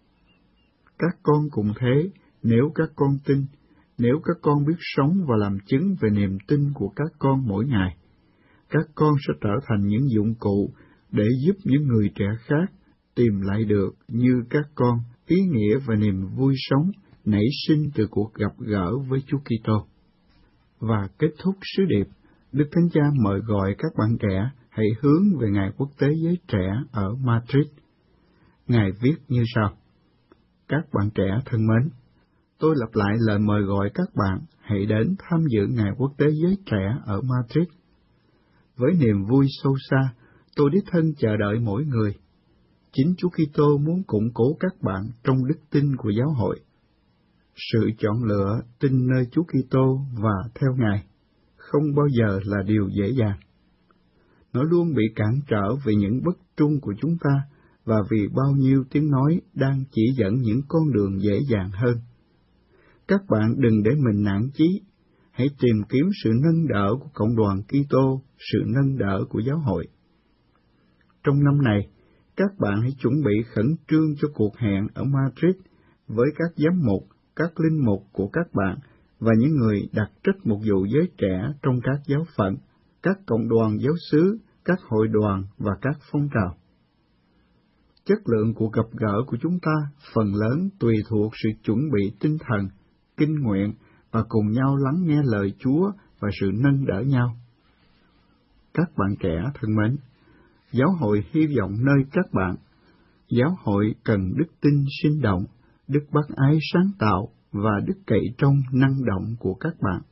Các con cũng thế, nếu các con tin, nếu các con biết sống và làm chứng về niềm tin của các con mỗi ngày, các con sẽ trở thành những dụng cụ để giúp những người trẻ khác tìm lại được như các con ý nghĩa và niềm vui sống nảy sinh từ cuộc gặp gỡ với Chúa Kitô. Và kết thúc sứ điệp, Đức Thánh Cha mời gọi các bạn trẻ hãy hướng về Ngày Quốc tế Giới Trẻ ở Madrid. Ngài viết như sau: Các bạn trẻ thân mến, tôi lặp lại lời mời gọi các bạn hãy đến tham dự Ngày Quốc tế Giới Trẻ ở Madrid. Với niềm vui sâu xa, tôi đích thân chờ đợi mỗi người. Chính Chúa Kitô muốn củng cố các bạn trong đức tin của giáo hội. Sự chọn lựa tin nơi Chúa Kitô và theo Ngài không bao giờ là điều dễ dàng. Nó luôn bị cản trở vì những bất trung của chúng ta và vì bao nhiêu tiếng nói đang chỉ dẫn những con đường dễ dàng hơn. Các bạn đừng để mình nản chí, hãy tìm kiếm sự nâng đỡ của cộng đoàn Kitô, sự nâng đỡ của giáo hội. Trong năm này, các bạn hãy chuẩn bị khẩn trương cho cuộc hẹn ở Madrid với các giám mục, các linh mục của các bạn và những người đặt trách mục vụ giới trẻ trong các giáo phận, các cộng đoàn giáo xứ, các hội đoàn và các phong trào. Chất lượng cuộc gặp gỡ của chúng ta phần lớn tùy thuộc sự chuẩn bị tinh thần, kinh nguyện và cùng nhau lắng nghe lời Chúa và sự nâng đỡ nhau. Các bạn trẻ thân mến, giáo hội hy vọng nơi các bạn. Giáo hội cần đức tin sinh động, đức bác ái sáng tạo và đức cậy trông năng động của các bạn.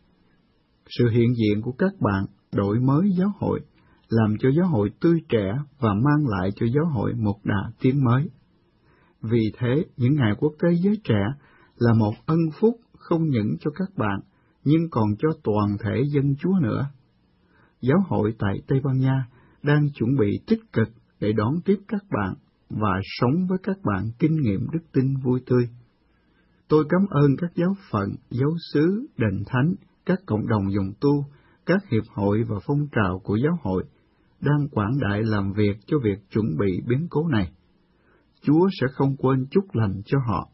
Sự hiện diện của các bạn đổi mới giáo hội, làm cho giáo hội tươi trẻ và mang lại cho giáo hội một đà tiến mới. Vì thế, những Ngày Quốc tế Giới Trẻ là một ân phúc không những cho các bạn, nhưng còn cho toàn thể dân Chúa nữa. Giáo hội tại Tây Ban Nha đang chuẩn bị tích cực để đón tiếp các bạn và sống với các bạn kinh nghiệm đức tin vui tươi. Tôi cảm ơn các giáo phận, giáo xứ, đền thánh, các cộng đồng dòng tu, các hiệp hội và phong trào của giáo hội đang quảng đại làm việc cho việc chuẩn bị biến cố này. Chúa sẽ không quên chúc lành cho họ.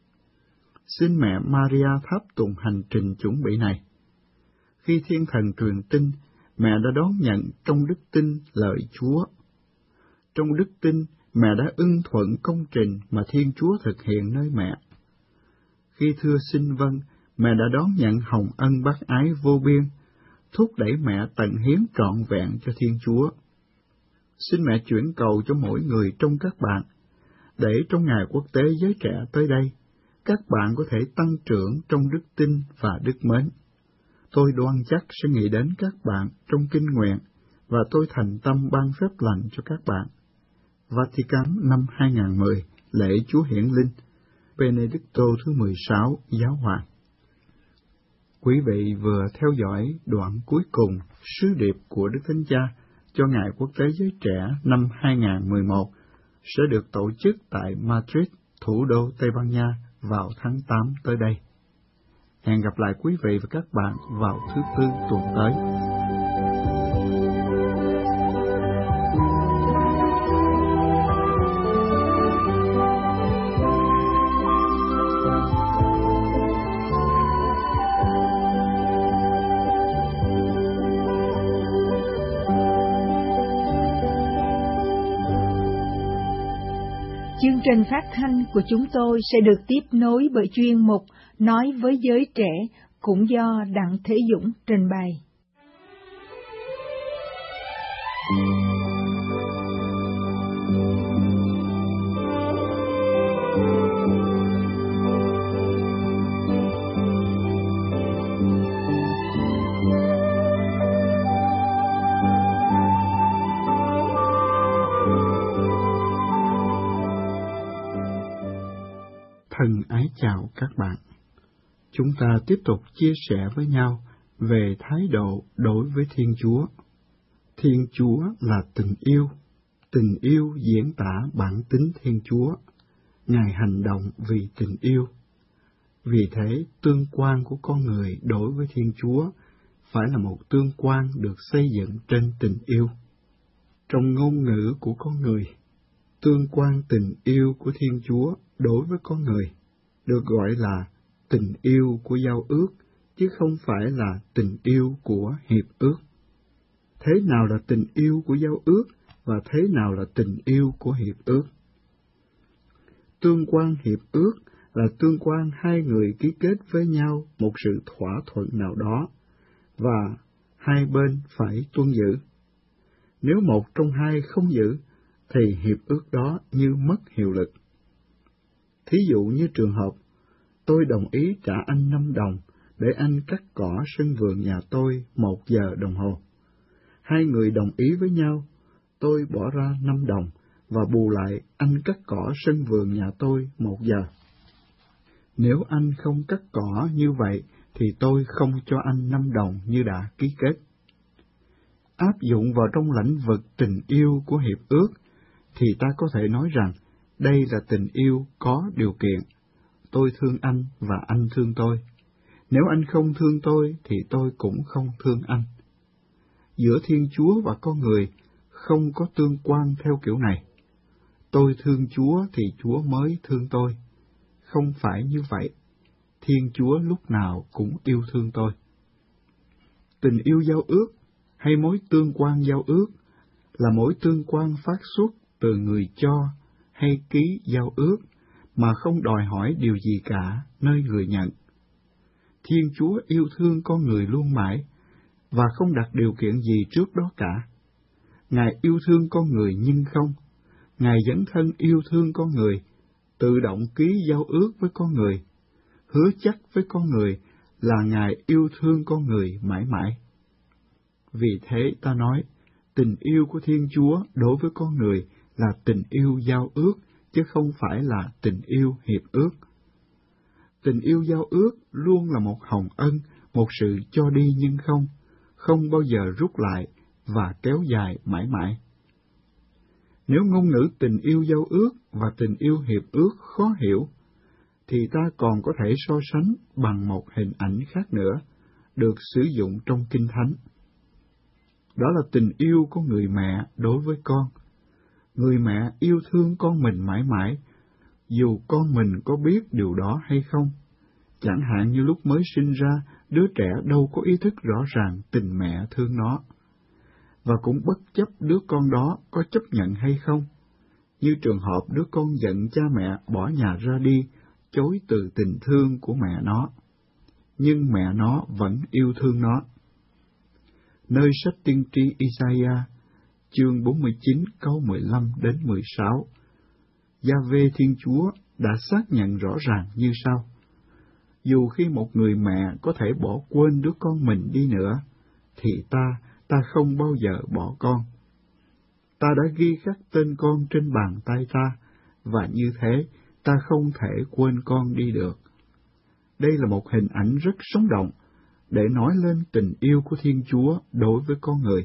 Xin mẹ Maria tháp tùng hành trình chuẩn bị này. Khi Thiên Thần truyền tin, mẹ đã đón nhận trong đức tin lời Chúa. Trong đức tin, mẹ đã ưng thuận công trình mà Thiên Chúa thực hiện nơi mẹ. Khi thưa xin vâng, mẹ đã đón nhận hồng ân bác ái vô biên, thúc đẩy mẹ tận hiến trọn vẹn cho Thiên Chúa. Xin mẹ chuyển cầu cho mỗi người trong các bạn, để trong Ngày Quốc tế Giới Trẻ tới đây, các bạn có thể tăng trưởng trong đức tin và đức mến. Tôi đoan chắc sẽ nghĩ đến các bạn trong kinh nguyện, và tôi thành tâm ban phép lành cho các bạn. Vatican năm 2010, lễ Chúa Hiển Linh, Benedicto thứ 16, Giáo hoàng. Quý vị vừa theo dõi đoạn cuối cùng sứ điệp của Đức Thánh Cha cho Ngày Quốc tế Giới Trẻ năm 2011 sẽ được tổ chức tại Madrid, thủ đô Tây Ban Nha vào tháng 8 tới đây. Hẹn gặp lại quý vị và các bạn vào thứ Tư tuần tới. Chương trình phát thanh của chúng tôi sẽ được tiếp nối bởi chuyên mục Nói với giới trẻ, cũng do Đặng Thế Dũng trình bày. Thân ái chào các bạn. Chúng ta tiếp tục chia sẻ với nhau về thái độ đối với Thiên Chúa. Thiên Chúa là tình yêu diễn tả bản tính Thiên Chúa. Ngài hành động vì tình yêu. Vì thế, tương quan của con người đối với Thiên Chúa phải là một tương quan được xây dựng trên tình yêu. Trong ngôn ngữ của con người, tương quan tình yêu của Thiên Chúa đối với con người được gọi là tình yêu của giao ước, chứ không phải là tình yêu của hiệp ước. Thế nào là tình yêu của giao ước và thế nào là tình yêu của hiệp ước? Tương quan hiệp ước là tương quan hai người ký kết với nhau một sự thỏa thuận nào đó, và hai bên phải tuân giữ. Nếu một trong hai không giữ, thì hiệp ước đó như mất hiệu lực. Thí dụ như trường hợp, tôi đồng ý trả anh 5 đồng để anh cắt cỏ sân vườn nhà tôi 1 giờ đồng hồ. Hai người đồng ý với nhau, tôi bỏ ra 5 đồng và bù lại anh cắt cỏ sân vườn nhà tôi 1 giờ. Nếu anh không cắt cỏ như vậy, thì tôi không cho anh 5 đồng như đã ký kết. Áp dụng vào trong lĩnh vực tình yêu của hiệp ước, thì ta có thể nói rằng đây là tình yêu có điều kiện. Tôi thương anh và anh thương tôi. Nếu anh không thương tôi, thì tôi cũng không thương anh. Giữa Thiên Chúa và con người không có tương quan theo kiểu này. Tôi thương Chúa thì Chúa mới thương tôi. Không phải như vậy. Thiên Chúa lúc nào cũng yêu thương tôi. Tình yêu giao ước hay mối tương quan giao ước là mối tương quan phát xuất từ người cho hay ký giao ước mà không đòi hỏi điều gì cả nơi người nhận. Thiên Chúa yêu thương con người luôn mãi và không đặt điều kiện gì trước đó cả. Ngài yêu thương con người nhưng không. Ngài dấn thân yêu thương con người, tự động ký giao ước với con người, hứa chắc với con người là Ngài yêu thương con người mãi mãi. Vì thế ta nói, tình yêu của Thiên Chúa đối với con người là tình yêu giao ước, chứ không phải là tình yêu hiệp ước. Tình yêu giao ước luôn là một hồng ân, một sự cho đi nhưng không bao giờ rút lại và kéo dài mãi mãi. Nếu ngôn ngữ tình yêu giao ước và tình yêu hiệp ước khó hiểu, thì ta còn có thể so sánh bằng một hình ảnh khác nữa, được sử dụng trong Kinh Thánh. Đó là tình yêu của người mẹ đối với con. Người mẹ yêu thương con mình mãi mãi, dù con mình có biết điều đó hay không. Chẳng hạn như lúc mới sinh ra, đứa trẻ đâu có ý thức rõ ràng tình mẹ thương nó, và cũng bất chấp đứa con đó có chấp nhận hay không. Như trường hợp đứa con giận cha mẹ bỏ nhà ra đi, chối từ tình thương của mẹ nó, nhưng mẹ nó vẫn yêu thương nó. Nơi sách tiên tri Isaiah, chương 49 câu 15 đến 16, Giê-hô Thiên Chúa đã xác nhận rõ ràng như sau: dù khi một người mẹ có thể bỏ quên đứa con mình đi nữa, thì ta không bao giờ bỏ con. Ta đã ghi khắc tên con trên bàn tay ta, và như thế ta không thể quên con đi được. Đây là một hình ảnh rất sống động để nói lên tình yêu của Thiên Chúa đối với con người.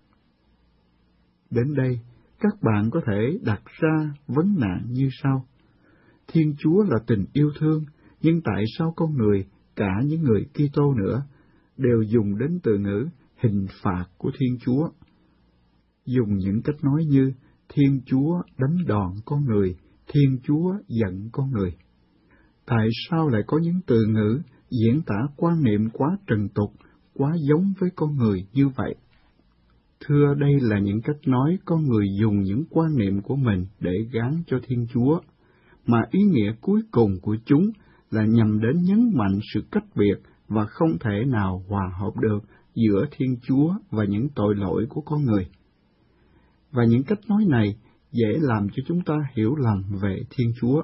Đến đây, các bạn có thể đặt ra vấn nạn như sau: Thiên Chúa là tình yêu thương, nhưng tại sao con người, cả những người Kitô nữa, đều dùng đến từ ngữ hình phạt của Thiên Chúa? Dùng những cách nói như Thiên Chúa đánh đòn con người, Thiên Chúa giận con người. Tại sao lại có những từ ngữ diễn tả quan niệm quá trần tục, quá giống với con người như vậy? Thưa, đây là những cách nói con người dùng những quan niệm của mình để gán cho Thiên Chúa, mà ý nghĩa cuối cùng của chúng là nhằm đến nhấn mạnh sự cách biệt và không thể nào hòa hợp được giữa Thiên Chúa và những tội lỗi của con người. Và những cách nói này dễ làm cho chúng ta hiểu lầm về Thiên Chúa.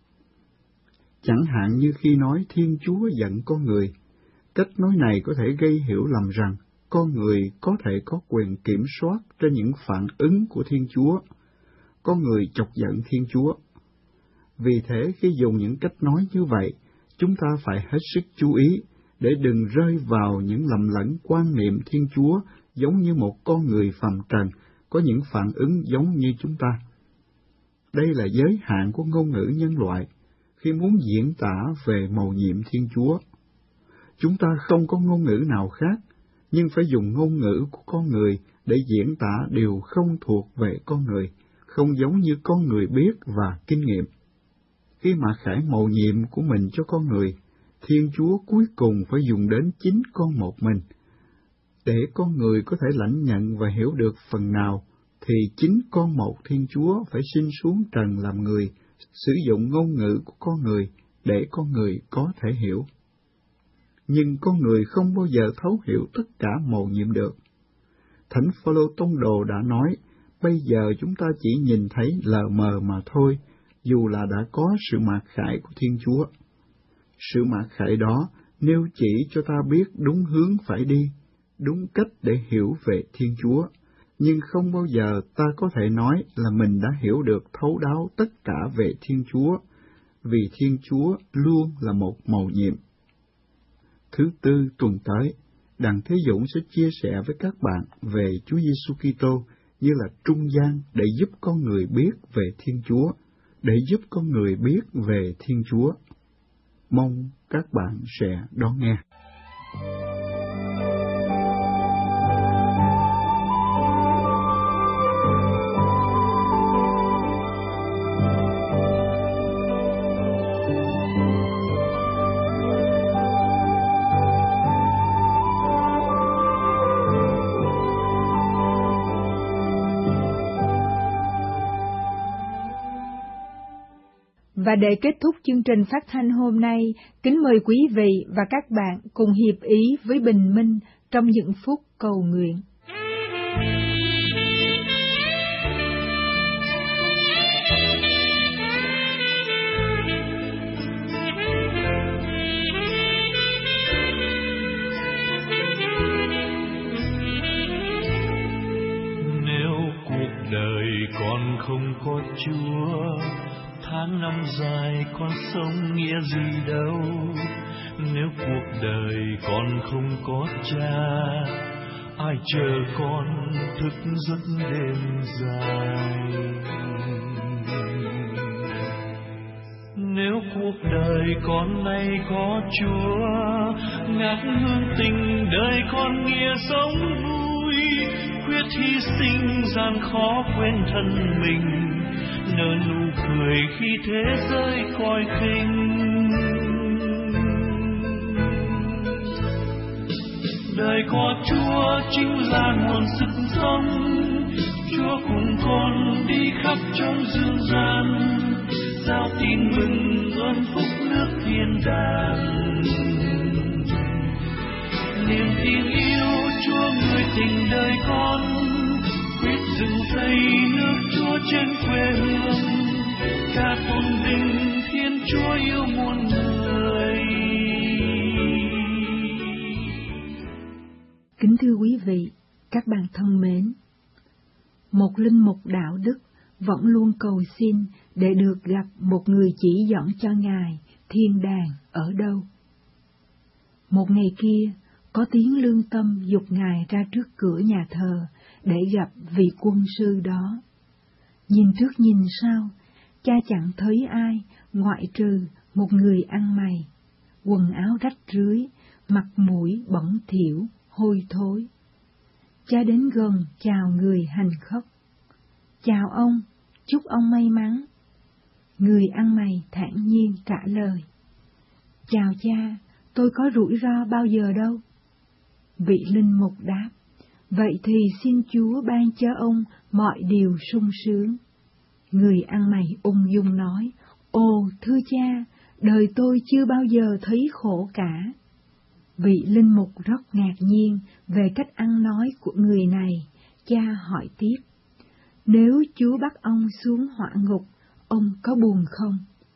Chẳng hạn như khi nói Thiên Chúa giận con người, cách nói này có thể gây hiểu lầm rằng con người có thể có quyền kiểm soát trên những phản ứng của Thiên Chúa. Con người chọc giận Thiên Chúa. Vì thế, khi dùng những cách nói như vậy, chúng ta phải hết sức chú ý để đừng rơi vào những lầm lẫn quan niệm Thiên Chúa giống như một con người phàm trần có những phản ứng giống như chúng ta. Đây là giới hạn của ngôn ngữ nhân loại khi muốn diễn tả về mầu nhiệm Thiên Chúa. Chúng ta không có ngôn ngữ nào khác, nhưng phải dùng ngôn ngữ của con người để diễn tả điều không thuộc về con người, không giống như con người biết và kinh nghiệm. Khi mà khải mầu nhiệm của mình cho con người, Thiên Chúa cuối cùng phải dùng đến chính con một mình. Để con người có thể lãnh nhận và hiểu được phần nào, thì chính con một Thiên Chúa phải sinh xuống trần làm người, sử dụng ngôn ngữ của con người để con người có thể hiểu. Nhưng con người không bao giờ thấu hiểu tất cả mầu nhiệm được. Thánh Phaolô tông đồ đã nói, bây giờ chúng ta chỉ nhìn thấy lờ mờ mà thôi, dù là đã có sự mặc khải của Thiên Chúa. Sự mặc khải đó nêu chỉ cho ta biết đúng hướng phải đi, đúng cách để hiểu về Thiên Chúa, nhưng không bao giờ ta có thể nói là mình đã hiểu được thấu đáo tất cả về Thiên Chúa, vì Thiên Chúa luôn là một mầu nhiệm. Thứ tư tuần tới, Đặng Thế Dũng sẽ chia sẻ với các bạn về Chúa Giêsu Kitô như là trung gian để giúp con người biết về Thiên Chúa, để giúp con người biết về Thiên Chúa. Mong các bạn sẽ đón nghe. Và để kết thúc chương trình phát thanh hôm nay, kính mời quý vị và các bạn cùng hiệp ý với Bình Minh trong những phút cầu nguyện. Nếu cuộc đời con không có Chúa, tháng năm dài con sống nghĩa gì đâu. Nếu cuộc đời con không có Cha, ai chờ con thức giấc đêm dài. Nếu cuộc đời con nay có Chúa, ngát hương tình đời con nghĩa sống vui, quyết hy sinh gian khó quên thân mình, nở nụ cười khi thế giới coi khinh. Đời có Chúa chính là nguồn sức sống, Chúa cùng con đi khắp trong dương gian, giao tin mừng ơn phúc nước thiên đàng. Niềm tin yêu Chúa người tình đời con, quyết dựng xây nước Chúa trên quê hương, ca tôn vinh Thiên Chúa yêu muôn người. Kính thưa quý vị, các bạn thân mến, một linh mục đạo đức vẫn luôn cầu xin để được gặp một người chỉ dẫn cho Ngài thiên đàng ở đâu. Một ngày kia, có tiếng lương tâm giục Ngài ra trước cửa nhà thờ để gặp vị quân sư đó. Nhìn trước nhìn sau, cha chẳng thấy ai ngoại trừ một người ăn mày, quần áo rách rưới, mặt mũi bẩn thỉu, hôi thối. Cha đến gần chào người hành khất. Chào ông, chúc ông may mắn. Người ăn mày thản nhiên trả lời. Chào cha, tôi có rủi ro bao giờ đâu. Vị linh mục đáp, vậy thì xin Chúa ban cho ông mọi điều sung sướng. Người ăn mày ung dung nói, ồ thưa cha, đời tôi chưa bao giờ thấy khổ cả. Vị linh mục rất ngạc nhiên về cách ăn nói của người này, cha hỏi tiếp, nếu Chúa bắt ông xuống hỏa ngục, ông có buồn không?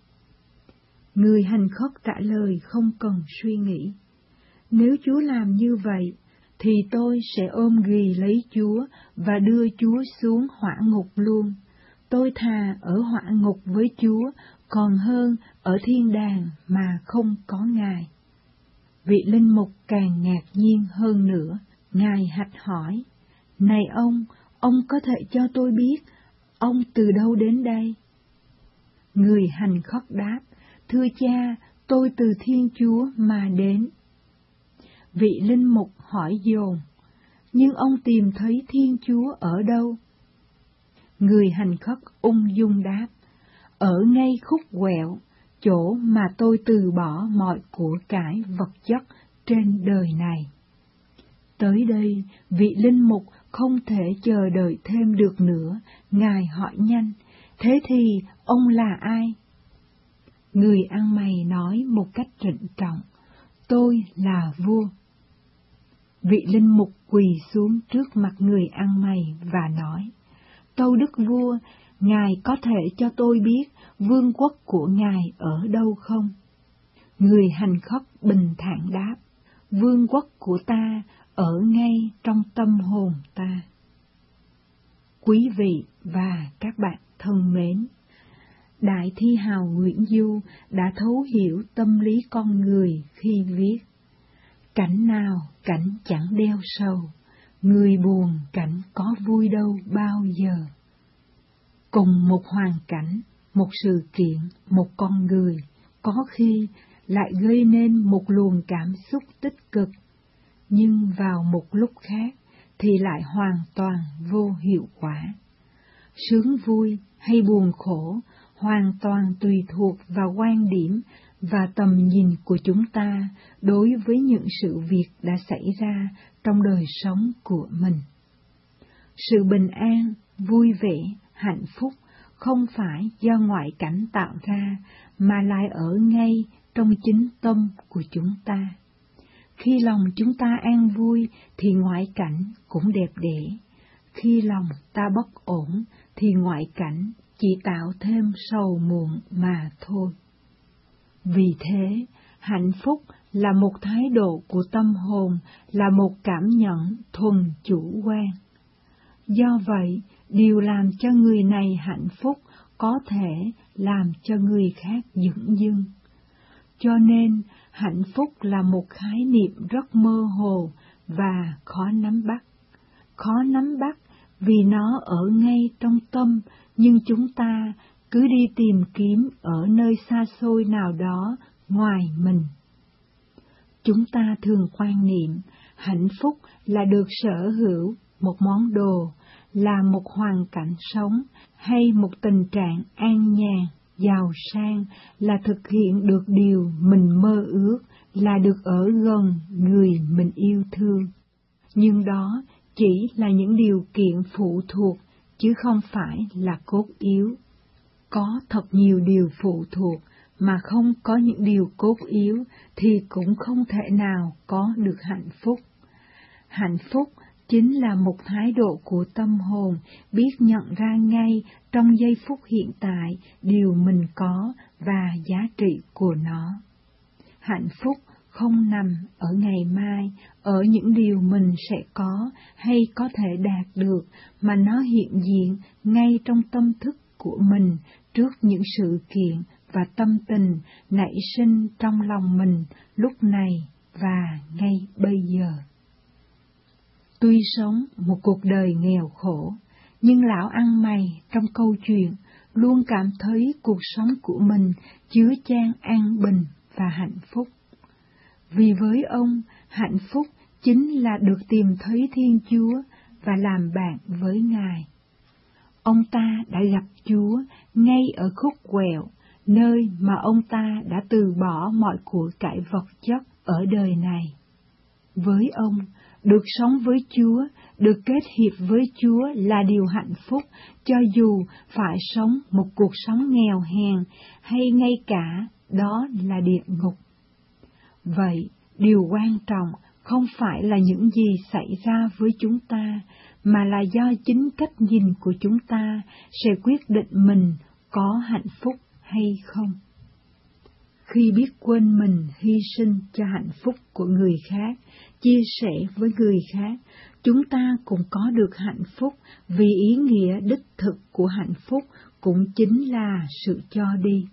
Người hành khất trả lời không cần suy nghĩ, nếu Chúa làm như vậy, thì tôi sẽ ôm ghì lấy Chúa và đưa Chúa xuống hỏa ngục luôn. Tôi thà ở hỏa ngục với Chúa còn hơn ở thiên đàng mà không có Ngài. Vị linh mục càng ngạc nhiên hơn nữa, Ngài hạch hỏi, này ông có thể cho tôi biết, ông từ đâu đến đây? Người hành khất đáp, thưa cha, tôi từ Thiên Chúa mà đến. Vị linh mục hỏi dồn, nhưng ông tìm thấy Thiên Chúa ở đâu? Người hành khất ung dung đáp, ở ngay khúc quẹo, chỗ mà tôi từ bỏ mọi của cải vật chất trên đời này. Tới đây, vị linh mục không thể chờ đợi thêm được nữa, Ngài hỏi nhanh, thế thì ông là ai? Người ăn mày nói một cách trịnh trọng, tôi là vua. Vị linh mục quỳ xuống trước mặt người ăn mày và nói, tâu đức vua, Ngài có thể cho tôi biết vương quốc của Ngài ở đâu không? Người hành khất bình thản đáp, vương quốc của ta ở ngay trong tâm hồn ta. Quý vị và các bạn thân mến, Đại thi hào Nguyễn Du đã thấu hiểu tâm lý con người khi viết, cảnh nào cảnh chẳng đeo sầu, người buồn cảnh có vui đâu bao giờ. Cùng một hoàn cảnh, một sự kiện, một con người, có khi lại gây nên một luồng cảm xúc tích cực, nhưng vào một lúc khác thì lại hoàn toàn vô hiệu quả. Sướng vui hay buồn khổ hoàn toàn tùy thuộc vào quan điểm và tầm nhìn của chúng ta đối với những sự việc đã xảy ra trong đời sống của mình. Sự bình an, vui vẻ, hạnh phúc không phải do ngoại cảnh tạo ra, mà lại ở ngay trong chính tâm của chúng ta. Khi lòng chúng ta an vui thì ngoại cảnh cũng đẹp đẽ. Khi lòng ta bất ổn thì ngoại cảnh chỉ tạo thêm sầu muộn mà thôi. Vì thế, hạnh phúc là một thái độ của tâm hồn, là một cảm nhận thuần chủ quan. Do vậy, điều làm cho người này hạnh phúc có thể làm cho người khác dửng dưng. Cho nên, hạnh phúc là một khái niệm rất mơ hồ và khó nắm bắt. Khó nắm bắt vì nó ở ngay trong tâm, nhưng chúng ta cứ đi tìm kiếm ở nơi xa xôi nào đó ngoài mình. Chúng ta thường quan niệm hạnh phúc là được sở hữu một món đồ, là một hoàn cảnh sống, hay một tình trạng an nhàn, giàu sang, là thực hiện được điều mình mơ ước, là được ở gần người mình yêu thương. Nhưng đó chỉ là những điều kiện phụ thuộc, chứ không phải là cốt yếu. Có thật nhiều điều phụ thuộc, mà không có những điều cốt yếu thì cũng không thể nào có được hạnh phúc. Hạnh phúc chính là một thái độ của tâm hồn, biết nhận ra ngay trong giây phút hiện tại điều mình có và giá trị của nó. Hạnh phúc không nằm ở ngày mai, ở những điều mình sẽ có hay có thể đạt được, mà nó hiện diện ngay trong tâm thức của mình trước những sự kiện và tâm tình nảy sinh trong lòng mình lúc này và ngay bây giờ. Tuy sống một cuộc đời nghèo khổ, nhưng lão ăn mày trong câu chuyện luôn cảm thấy cuộc sống của mình chứa chan an bình và hạnh phúc. Vì với ông, hạnh phúc chính là được tìm thấy Thiên Chúa và làm bạn với Ngài. Ông ta đã gặp Chúa ngay ở khúc quẹo, nơi mà ông ta đã từ bỏ mọi của cải vật chất ở đời này. Với ông, được sống với Chúa, được kết hiệp với Chúa là điều hạnh phúc, cho dù phải sống một cuộc sống nghèo hèn hay ngay cả đó là địa ngục. Vậy, điều quan trọng không phải là những gì xảy ra với chúng ta, mà là do chính cách nhìn của chúng ta sẽ quyết định mình có hạnh phúc hay không. Khi biết quên mình hy sinh cho hạnh phúc của người khác, chia sẻ với người khác, chúng ta cũng có được hạnh phúc, vì ý nghĩa đích thực của hạnh phúc cũng chính là sự cho đi.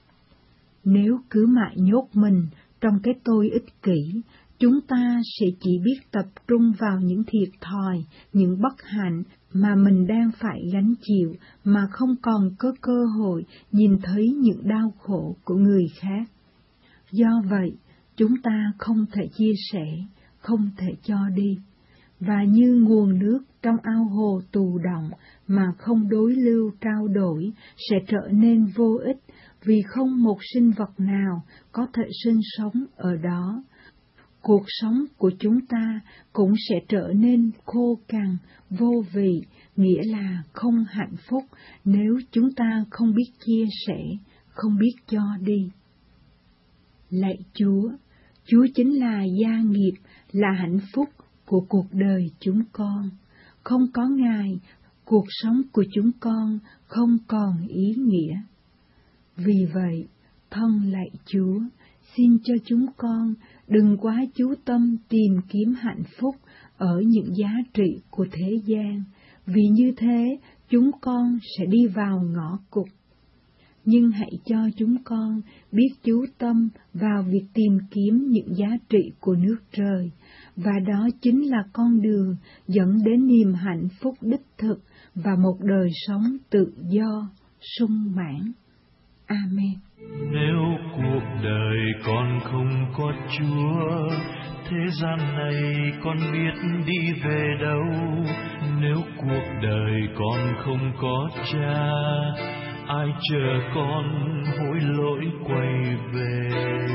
Nếu cứ mãi nhốt mình trong cái tôi ích kỷ, chúng ta sẽ chỉ biết tập trung vào những thiệt thòi, những bất hạnh mà mình đang phải gánh chịu, mà không còn có cơ hội nhìn thấy những đau khổ của người khác. Do vậy, chúng ta không thể chia sẻ, không thể cho đi, và như nguồn nước trong ao hồ tù động mà không đối lưu trao đổi sẽ trở nên vô ích, vì không một sinh vật nào có thể sinh sống ở đó. Cuộc sống của chúng ta cũng sẽ trở nên khô cằn, vô vị, nghĩa là không hạnh phúc nếu chúng ta không biết chia sẻ, không biết cho đi. Lạy Chúa, Chúa chính là gia nghiệp, là hạnh phúc của cuộc đời chúng con. Không có Ngài, cuộc sống của chúng con không còn ý nghĩa. Vì vậy, thân lạy Chúa, xin cho chúng con đừng quá chú tâm tìm kiếm hạnh phúc ở những giá trị của thế gian, vì như thế chúng con sẽ đi vào ngõ cụt. Nhưng hãy cho chúng con biết chú tâm vào việc tìm kiếm những giá trị của nước trời, và đó chính là con đường dẫn đến niềm hạnh phúc đích thực và một đời sống tự do, sung mãn. Amen. Nếu cuộc đời con không có Chúa, thế gian này con biết đi về đâu? Nếu cuộc đời con không có Cha, ai chờ con hối lỗi quay về?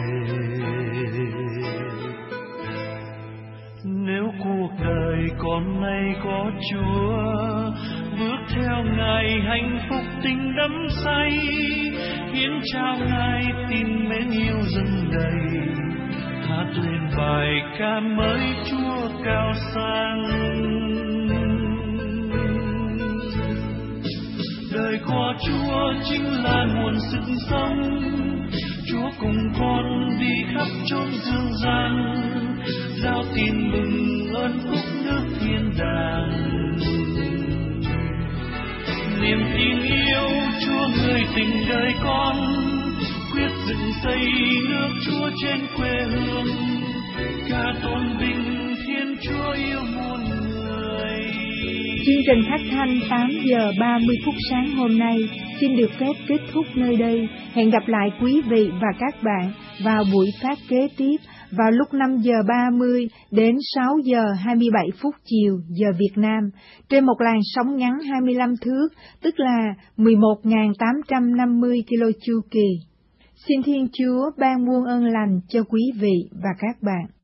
Nếu cuộc đời con nay có Chúa, bước theo Ngài hạnh phúc tình đắm say, hiến trao Ngài tin mến yêu dâng đầy, hát lên bài ca mới Chúa cao sang. Đời có Chúa chính là nguồn sức sống, Chúa cùng con đi khắp chốn dương gian, giao tin mừng ơn phúc nước thiên đàng. Niềm tin yêu Chúa người tình đời con, quyết dựng xây nước Chúa trên quê hương, ca tôn vinh Thiên Chúa yêu muôn người. Chương trình phát thanh 8 giờ 30 phút sáng hôm nay xin được phép kết thúc nơi đây. Hẹn gặp lại quý vị và các bạn vào buổi phát kế tiếp vào lúc 5 giờ 30 đến 6 giờ 27 phút chiều giờ Việt Nam trên một làn sóng ngắn 25 thước, tức là 11.850 kilo chu kỳ. Xin Thiên Chúa ban muôn ơn lành cho quý vị và các bạn.